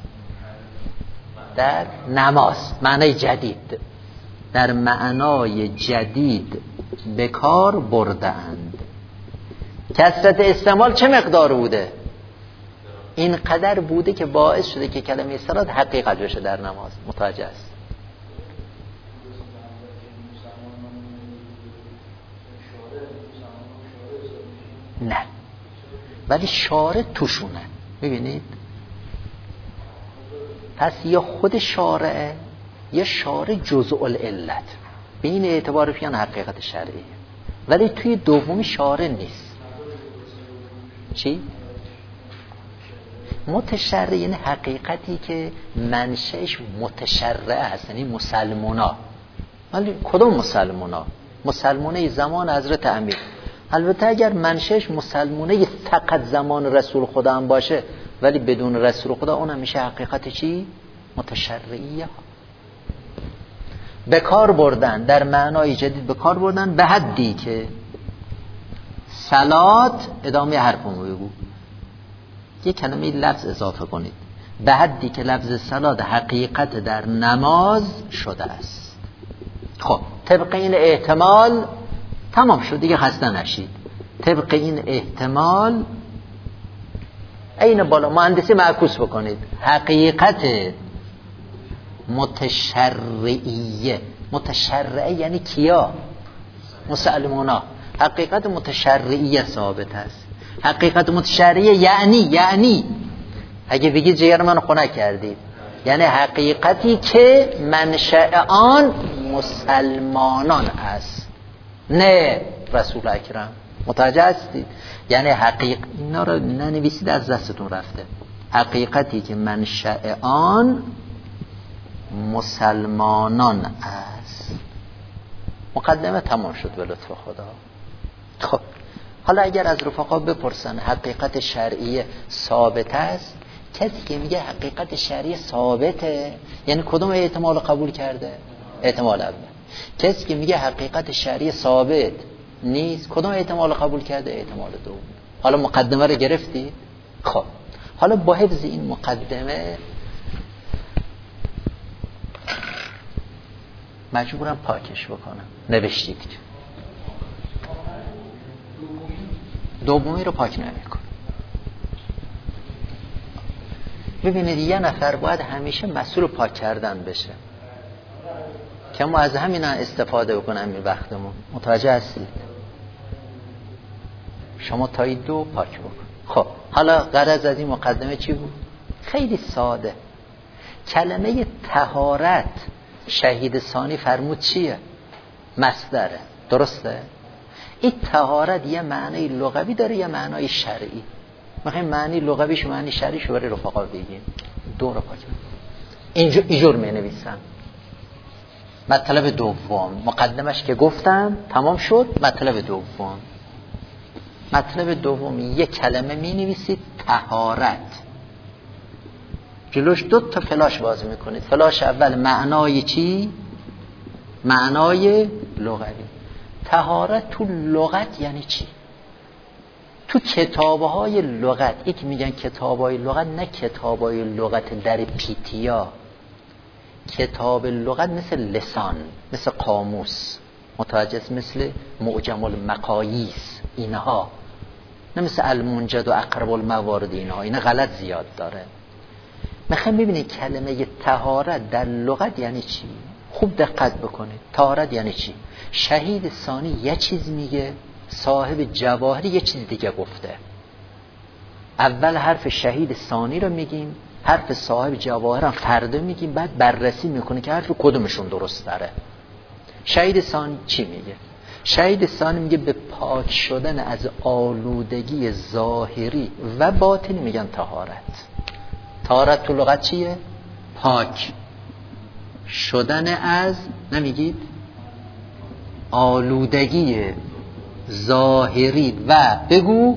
در نماز معنای جدید در معنای جدید به کار برده اند. کثرت استعمال چه مقدار بوده؟ این قدر بوده که باعث شده که کلمه صلات حقیقت بشه در نماز. متوجه است؟ نه، ولی شارع توشونه. میبینید؟ پس یا خود شارعه یا شارع جزء العلت، به این اعتبار پیان حقیقت شرعیه، ولی توی دومی شارع نیست. چی؟ متشرع یعنی حقیقتی که منشأش متشرع هست، یعنی مسلمونا. ولی کدوم مسلمونا؟ مسلمونه زمان حضرت امیر. البته اگر منشأش مسلمونه فقط زمان رسول خدا هم باشه ولی بدون رسول خدا، اون میشه حقیقت چی؟ متشرعیه. به کار بردن در معنای جدید، به کار بردن به حدی که صلات، ادامه حرفمو بگو، یه کلمه لفظ اضافه کنید، به حدی که لفظ صلات حقیقت در نماز شده است. خب طبق این احتمال تمام شد دیگه، خسته نشید. طبق این احتمال این بالا مهندسی معکوس بکنید. حقیقت متشرعیه، متشرعه یعنی کیا؟ مسلمونا. حقیقت متشرعیه ثابت است. حقیقت متشرعیه یعنی یعنی اگه بگید جگر من خونه کردید، یعنی حقیقتی که منشأ آن مسلمانان است، نه رسول اکرم. متوجه هستید؟ یعنی حقیقت، اینا رو ننویسید از دستتون رفته. حقیقتی که منشأ آن مسلمانان است. مقدمه تمام شد به لطف خدا. خب حالا اگر از رفقا بپرسن حقیقت شرعی ثابت است، کسی که میگه حقیقت شرعی ثابته یعنی کدوم احتمال قبول کرده؟ احتمال اول. کسی که میگه حقیقت شرعی ثابت نیست، کدوم احتمال قبول کرده؟ احتمال دوم. حالا مقدمه رو گرفتید؟ خب حالا با حفظ این مقدمه مجبورم پاکش بکنم. نوشتید که دومی رو پاک نمی‌کنم. ببینید یه نفر باید همیشه مسئول پاک کردن بشه که ما از همین استفاده بکنم این وقتمون. متوجه هستید؟ شما تایی دو پاک بکن. خب حالا غرض از این مقدمه چی بود؟ خیلی ساده. کلمه طهارت شهید ثانی فرمود چیه؟ مصدره. درسته؟ این طهارت یه معنی لغوی داره یه معنی شرعی. میخوایم معنی لغویش و معنی شرعیش رو برای رفقا بگیم. دو رو پاک. اینجور اینجور می نویسم. مطلب دوم، مقدمش که گفتم تمام شد. مطلب دوم، مطلب دوم یک کلمه می نویسید طهارت، جلوش دو تا فلاش باز میکنید. فلاش اول معنای چی؟ معنای لغوی. طهارت تو لغت یعنی چی؟ تو کتابهای لغت، یک میگن کتابهای لغت، نه کتابهای لغت در پیتیا. کتاب لغت مثل لسان، مثل قاموس، متوجه است؟ مثل معجم المقاییس اینها، نه مثل المنجد و اقرب الموارد اینها. اینا غلط زیاد داره. میخوایم ببینید کلمه طهارت در لغت یعنی چی. خوب دقت بکنید. طهارت یعنی چی؟ شهید ثانی یه چیز میگه، صاحب جواهری یه چیز دیگه گفته. اول حرف شهید ثانی رو میگیم، حرف صاحب جواهر هم فردا میگیم، بعد بررسی میکنه که حرف کدومشون درست داره. شهید ثانی چی میگه؟ شهید ثانی میگه به پاک شدن از آلودگی ظاهری و باطنی میگن طهارت. طهارت تو لغت چیه؟ پاک شدن از، نمیگید؟ آلودگی ظاهری و بگو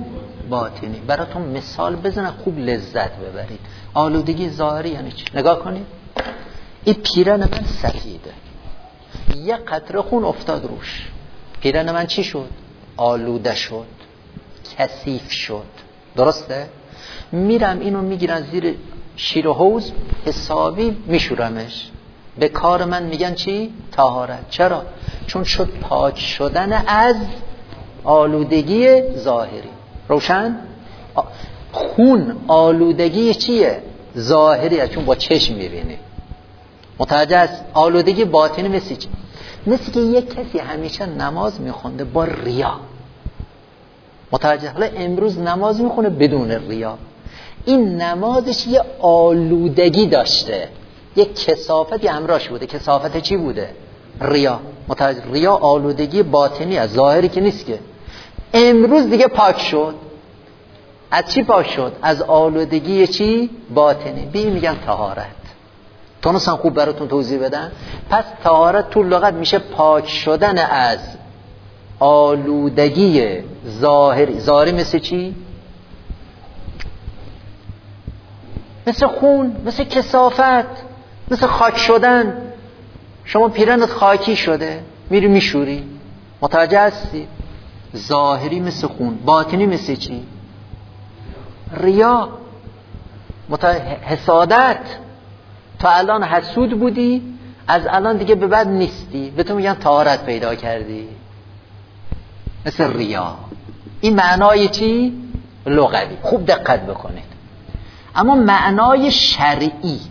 باطنی. براتون مثال بزنم خوب لذت ببرید. آلودگی ظاهری یعنی چی؟ نگاه کنید، این پیرن من سفیده، یه قطره خون افتاد روش، پیرن من چی شد؟ آلوده شد، کثیف شد. درسته؟ میرم اینو میگیرن زیر شیر و حوض، حسابی میشورمش. به کار من میگن چی؟ طهارت. چرا؟ چون شد پاک شدن از آلودگی ظاهری. روشن؟ خون آلودگی چیه؟ ظاهریه، چون با چشم میبینی. متوجه است؟ آلودگی باطنی مثل چی؟ مثل که یک کسی همیشه نماز میخونده با ریا. متوجه؟ حالا امروز نماز میخونه بدون ریا، این نمازش یه آلودگی داشته، یه کثافتی همراهش بوده. کثافت چی بوده؟ ریا. متوجه؟ ریا آلودگی باطنی از ظاهری که نیست که. امروز دیگه پاک شد. از چی پاک شد؟ از آلودگی چی؟ باطنی. بی میگن طهارت. تونستم خوب براتون توضیح بدم؟ پس طهارت تو لغت میشه پاک شدن از آلودگی ظاهری. ظاهری مثل چی؟ مثل خون، مثل کثافت، مثل خاک شدن. شما پیرنت خاکی شده، میری میشوری. متوجه هستی؟ ظاهری مثل خون، باطنی مثل چی؟ ریا، متوجه؟ حسادت. تا الان حسود بودی، از الان دیگه به بعد نیستی، به تو میگن طهارت پیدا کردی. مثل ریا. این معنای چی؟ لغوی. خوب دقت بکنید. اما معنای شرعی،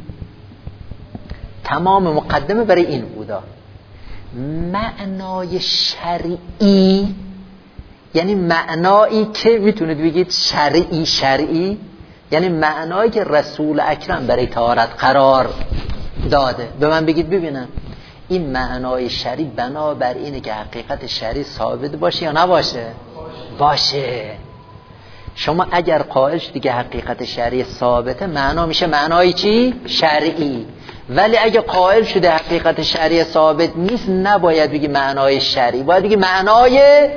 تمام مقدمه برای این بودا. معنای شرعی یعنی معنایی که میتونید بگید شرعی شرعی، یعنی معنایی که رسول اکرم برای طهارت قرار داده. به من بگید ببینم این معنای شرعی بنابر اینه که حقیقت شرعی ثابت باشه یا نباشه؟ باشه. شما اگر قائل شدی که حقیقت شرعی ثابته، معنا میشه معنای چی؟ شرعی. ولی اگه قائل شده حقیقت شرعی ثابت نیست، نباید بگی معنای شرعی، باید بگی معنای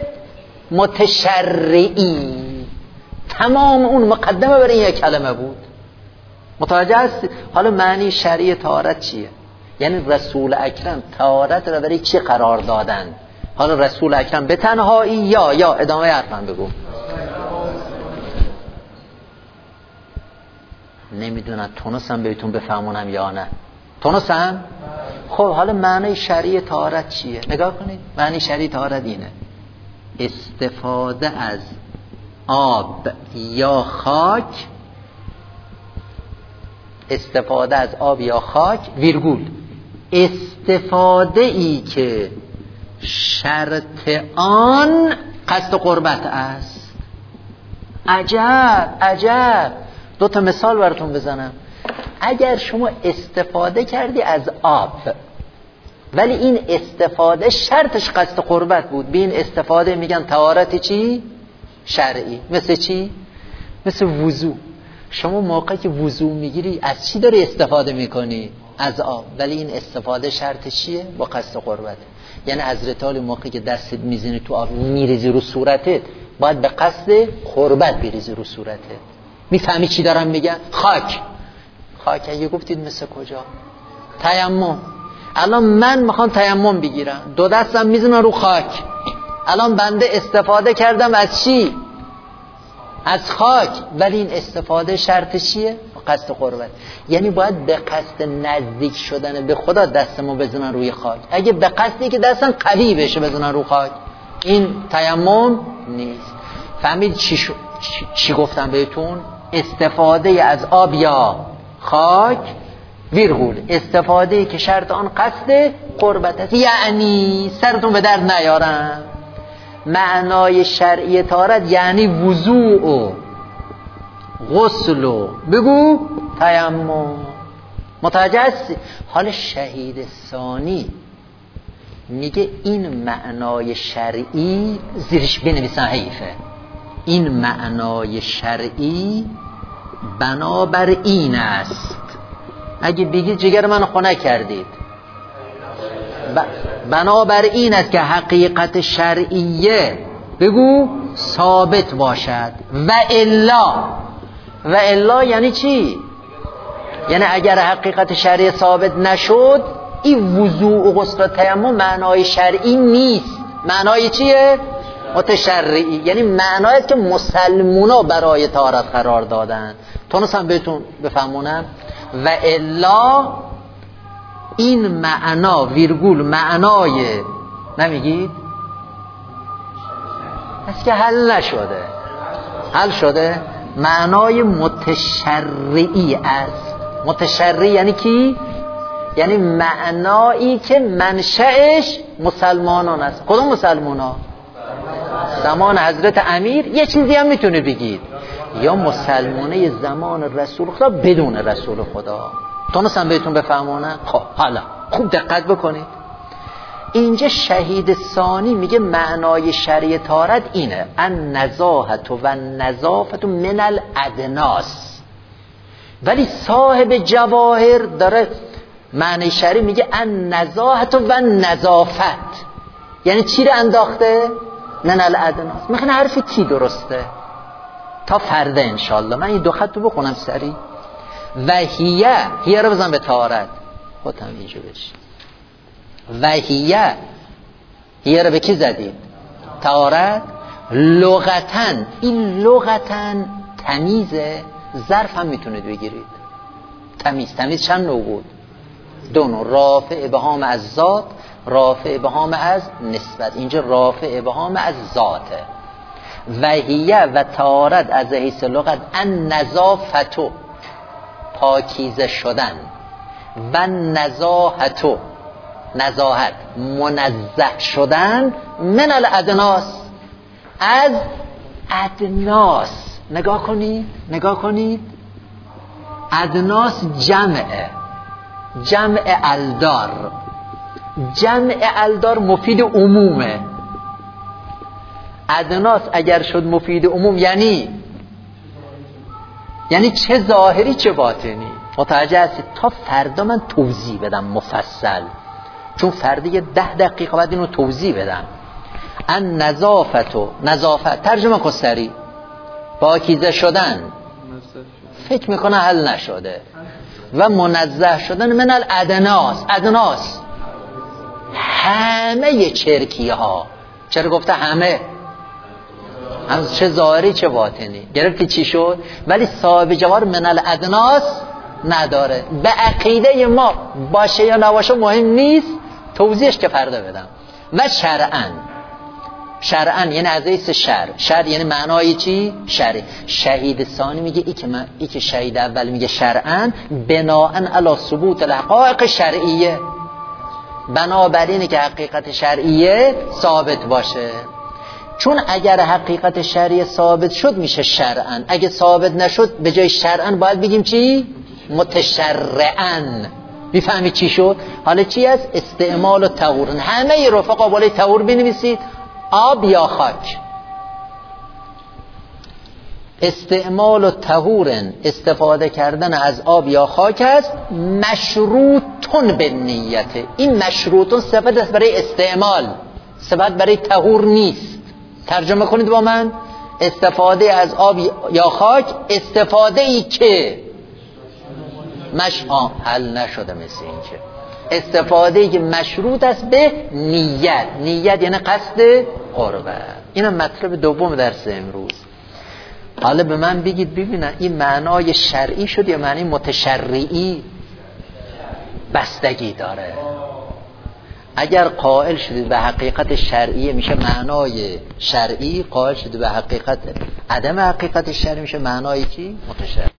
متشرعی. تمام اون مقدمه برای این یک کلمه بود. متوجه هستی؟ حالا معنی شرعی طهارت چیه؟ یعنی رسول اکرم طهارت رو برای چی قرار دادن؟ حالا رسول اکرم به تنهایی یا یا ادامه حرفم بگو. نمیدونم تونستم بهتون بفهمونم یا نه. تونستم؟ خب حالا معنی شرعی طهارت چیه؟ نگاه کنید. معنی شرعی طهارت اینه: استفاده از آب یا خاک، استفاده از آب یا خاک ویرگول استفاده ای که شرط آن قصد قربت است. عجب عجب. دو تا مثال براتون بزنم. اگر شما استفاده کردی از آب ولی این استفاده شرطش قصد قربت بود، به این استفاده میگن طهارت چی؟ شرعی. مثل چی؟ مثل وضو. شما موقعی که وضو میگیری از چی داری استفاده میکنی؟ از آب. ولی این استفاده شرط چیه؟ با قصد قربت. یعنی حضرت علی موقعی که دستت میزنی تو آب میریزی رو صورتت، باید به قصد قربت بریزی رو صورتت. میفهمی چی دارم میگم؟ خاک. خاک اگه گفتید مثل کجا؟ تیمم. الان من میخوام تیمم بگیرم، دو دستم میزنم رو خاک. الان بنده استفاده کردم از چی؟ از خاک. ولی این استفاده شرط چیه؟ قصد قربت. یعنی باید به قصد نزدیک شدن به خدا دستمو بزنن روی خاک. اگه به قصدی که دستم قوی بشه بزنن رو خاک، این تیمم نیست. فهمید چی, شو... چی... چی گفتم بهتون؟ استفاده از آب یا خاک ویرگول استفاده که شرط آن قصد قربت است. یعنی سرتون به درد نیارم، معنای شرعی طهارت یعنی وضوء و غسل و بگو تیمم. متوجه هستی؟ حال شهید ثانی میگه این معنای شرعی زیرش بنویسن حیفه. این معنای شرعی بنابر این است. اگه بگید جگر من خونه کردید، بنابر این است که حقیقت شرعیه بگو ثابت باشد. و الا و الا یعنی چی؟ یعنی اگر حقیقت شرعی ثابت نشد، این وضوء و غسل و تیمم معنای شرعی نیست. معنای چیه؟ متشرعی. یعنی معنایی که مسلمونا برای طهارت قرار دادن. تونستم بهتون بفهمونم؟ و الا این معنا ویرگول معنای نمیگید؟ است که حل نشده. حل شده؟ معنای متشرعی است. متشرعی یعنی کی؟ یعنی معنایی که منشأش مسلمانان است. کدوم مسلمانا؟ زمان حضرت امیر. یه چیزی هم میتونه بگید یا مسلمانه زمان رسول خدا بدون رسول خدا. تونستم بهتون بفهمونم؟ خب حالا خوب دقت بکنید. اینجا شهید ثانی میگه معنای شرعی طهارت اینه: ان نزاهت و نظافت من الادناس. ولی صاحب جواهر داره معنی شرعی میگه ان نزاهت و نظافت. یعنی چی رو انداخته؟ من الادناس. میخوانه حرف کی درسته؟ تا فردا انشالله من این دو خط رو بخونم سریع. و هیه هیه رو بزن به طهارت. خودم اینجا بشی. و هیه هیه رو به کی زدید؟ طهارت. لغتن، این لغتن تمیزه. ظرف هم میتونید بگیرید. تمیز تمیز چند نوع بود؟ دو نوع. رافع ابهام از ذات، رافع ابهام از نسبت. اینجا رافع ابهام از ذاته. و هیه و طهارت از حیث لغت ان نظافتو پاکیزه شدن و نزاهتو نزاهت منزه شدن من الادناس از ادناس. نگاه کنید نگاه کنید ادناس جمعه جمع الدار. جمع الدار مفید عمومه. ادناس اگر شد مفید عموم یعنی یعنی چه ظاهری چه باطنی. متوجه هستید؟ تا فردا من توضیح بدم مفصل، چون فردا یه ده دقیقه بعد اینو توضیح بدم. ان نظافت و نظافت ترجمه کن سریع. پاکیزه شدن فکر میکنه حل نشده. و منزه شدن من الادناس. ادناس همه چرکی ها. چرا گفته همه؟ هم چه ظاهری چه باطنی. گرفتی چی شد؟ ولی صاحب جوار من الادناس نداره. به عقیده ما باشه یا نباشه مهم نیست، توضیحش که فردا بدم. و شرعاً شرعاً یعنی از حیث شرع. شرع یعنی معنای چی؟ شرع. شهید ثانی میگه ای که من ای که شهید اول میگه شرعاً بناءً علی ثبوت الحقائق شرعیه. بنابراینه که حقیقت شرعیه ثابت باشه. چون اگر حقیقت شرعی ثابت شد میشه شرعاً. اگه ثابت نشد به جای شرعاً باید بگیم چی؟ متشرعاً. میفهمید چی شد؟ حالا چی است؟ استعمال و طهور. همه رفقا بالای طهور بنویسید. آب یا خاک. استعمال و طهور استفاده کردن از آب یا خاک است. مشروطون به نیت. این مشروطون صفت است برای استعمال، صفت برای طهور نیست. ترجمه کنید با من. استفاده از آب یا خاک استفاده ای که مش آه حل نشده مثل این که استفاده ای که مشروط است به نیت. نیت یعنی قصد قربت. اینم مطلب دوم درس امروز. حالا به من بگید ببینن این معنای شرعی شد یا معنی متشرعی؟ بستگی داره. اگر قائل شدید به حقیقت شرعی میشه معنای شرعی، قائل شدید به حقیقت عدم حقیقت شرعی میشه معنای چی؟ متشرعی.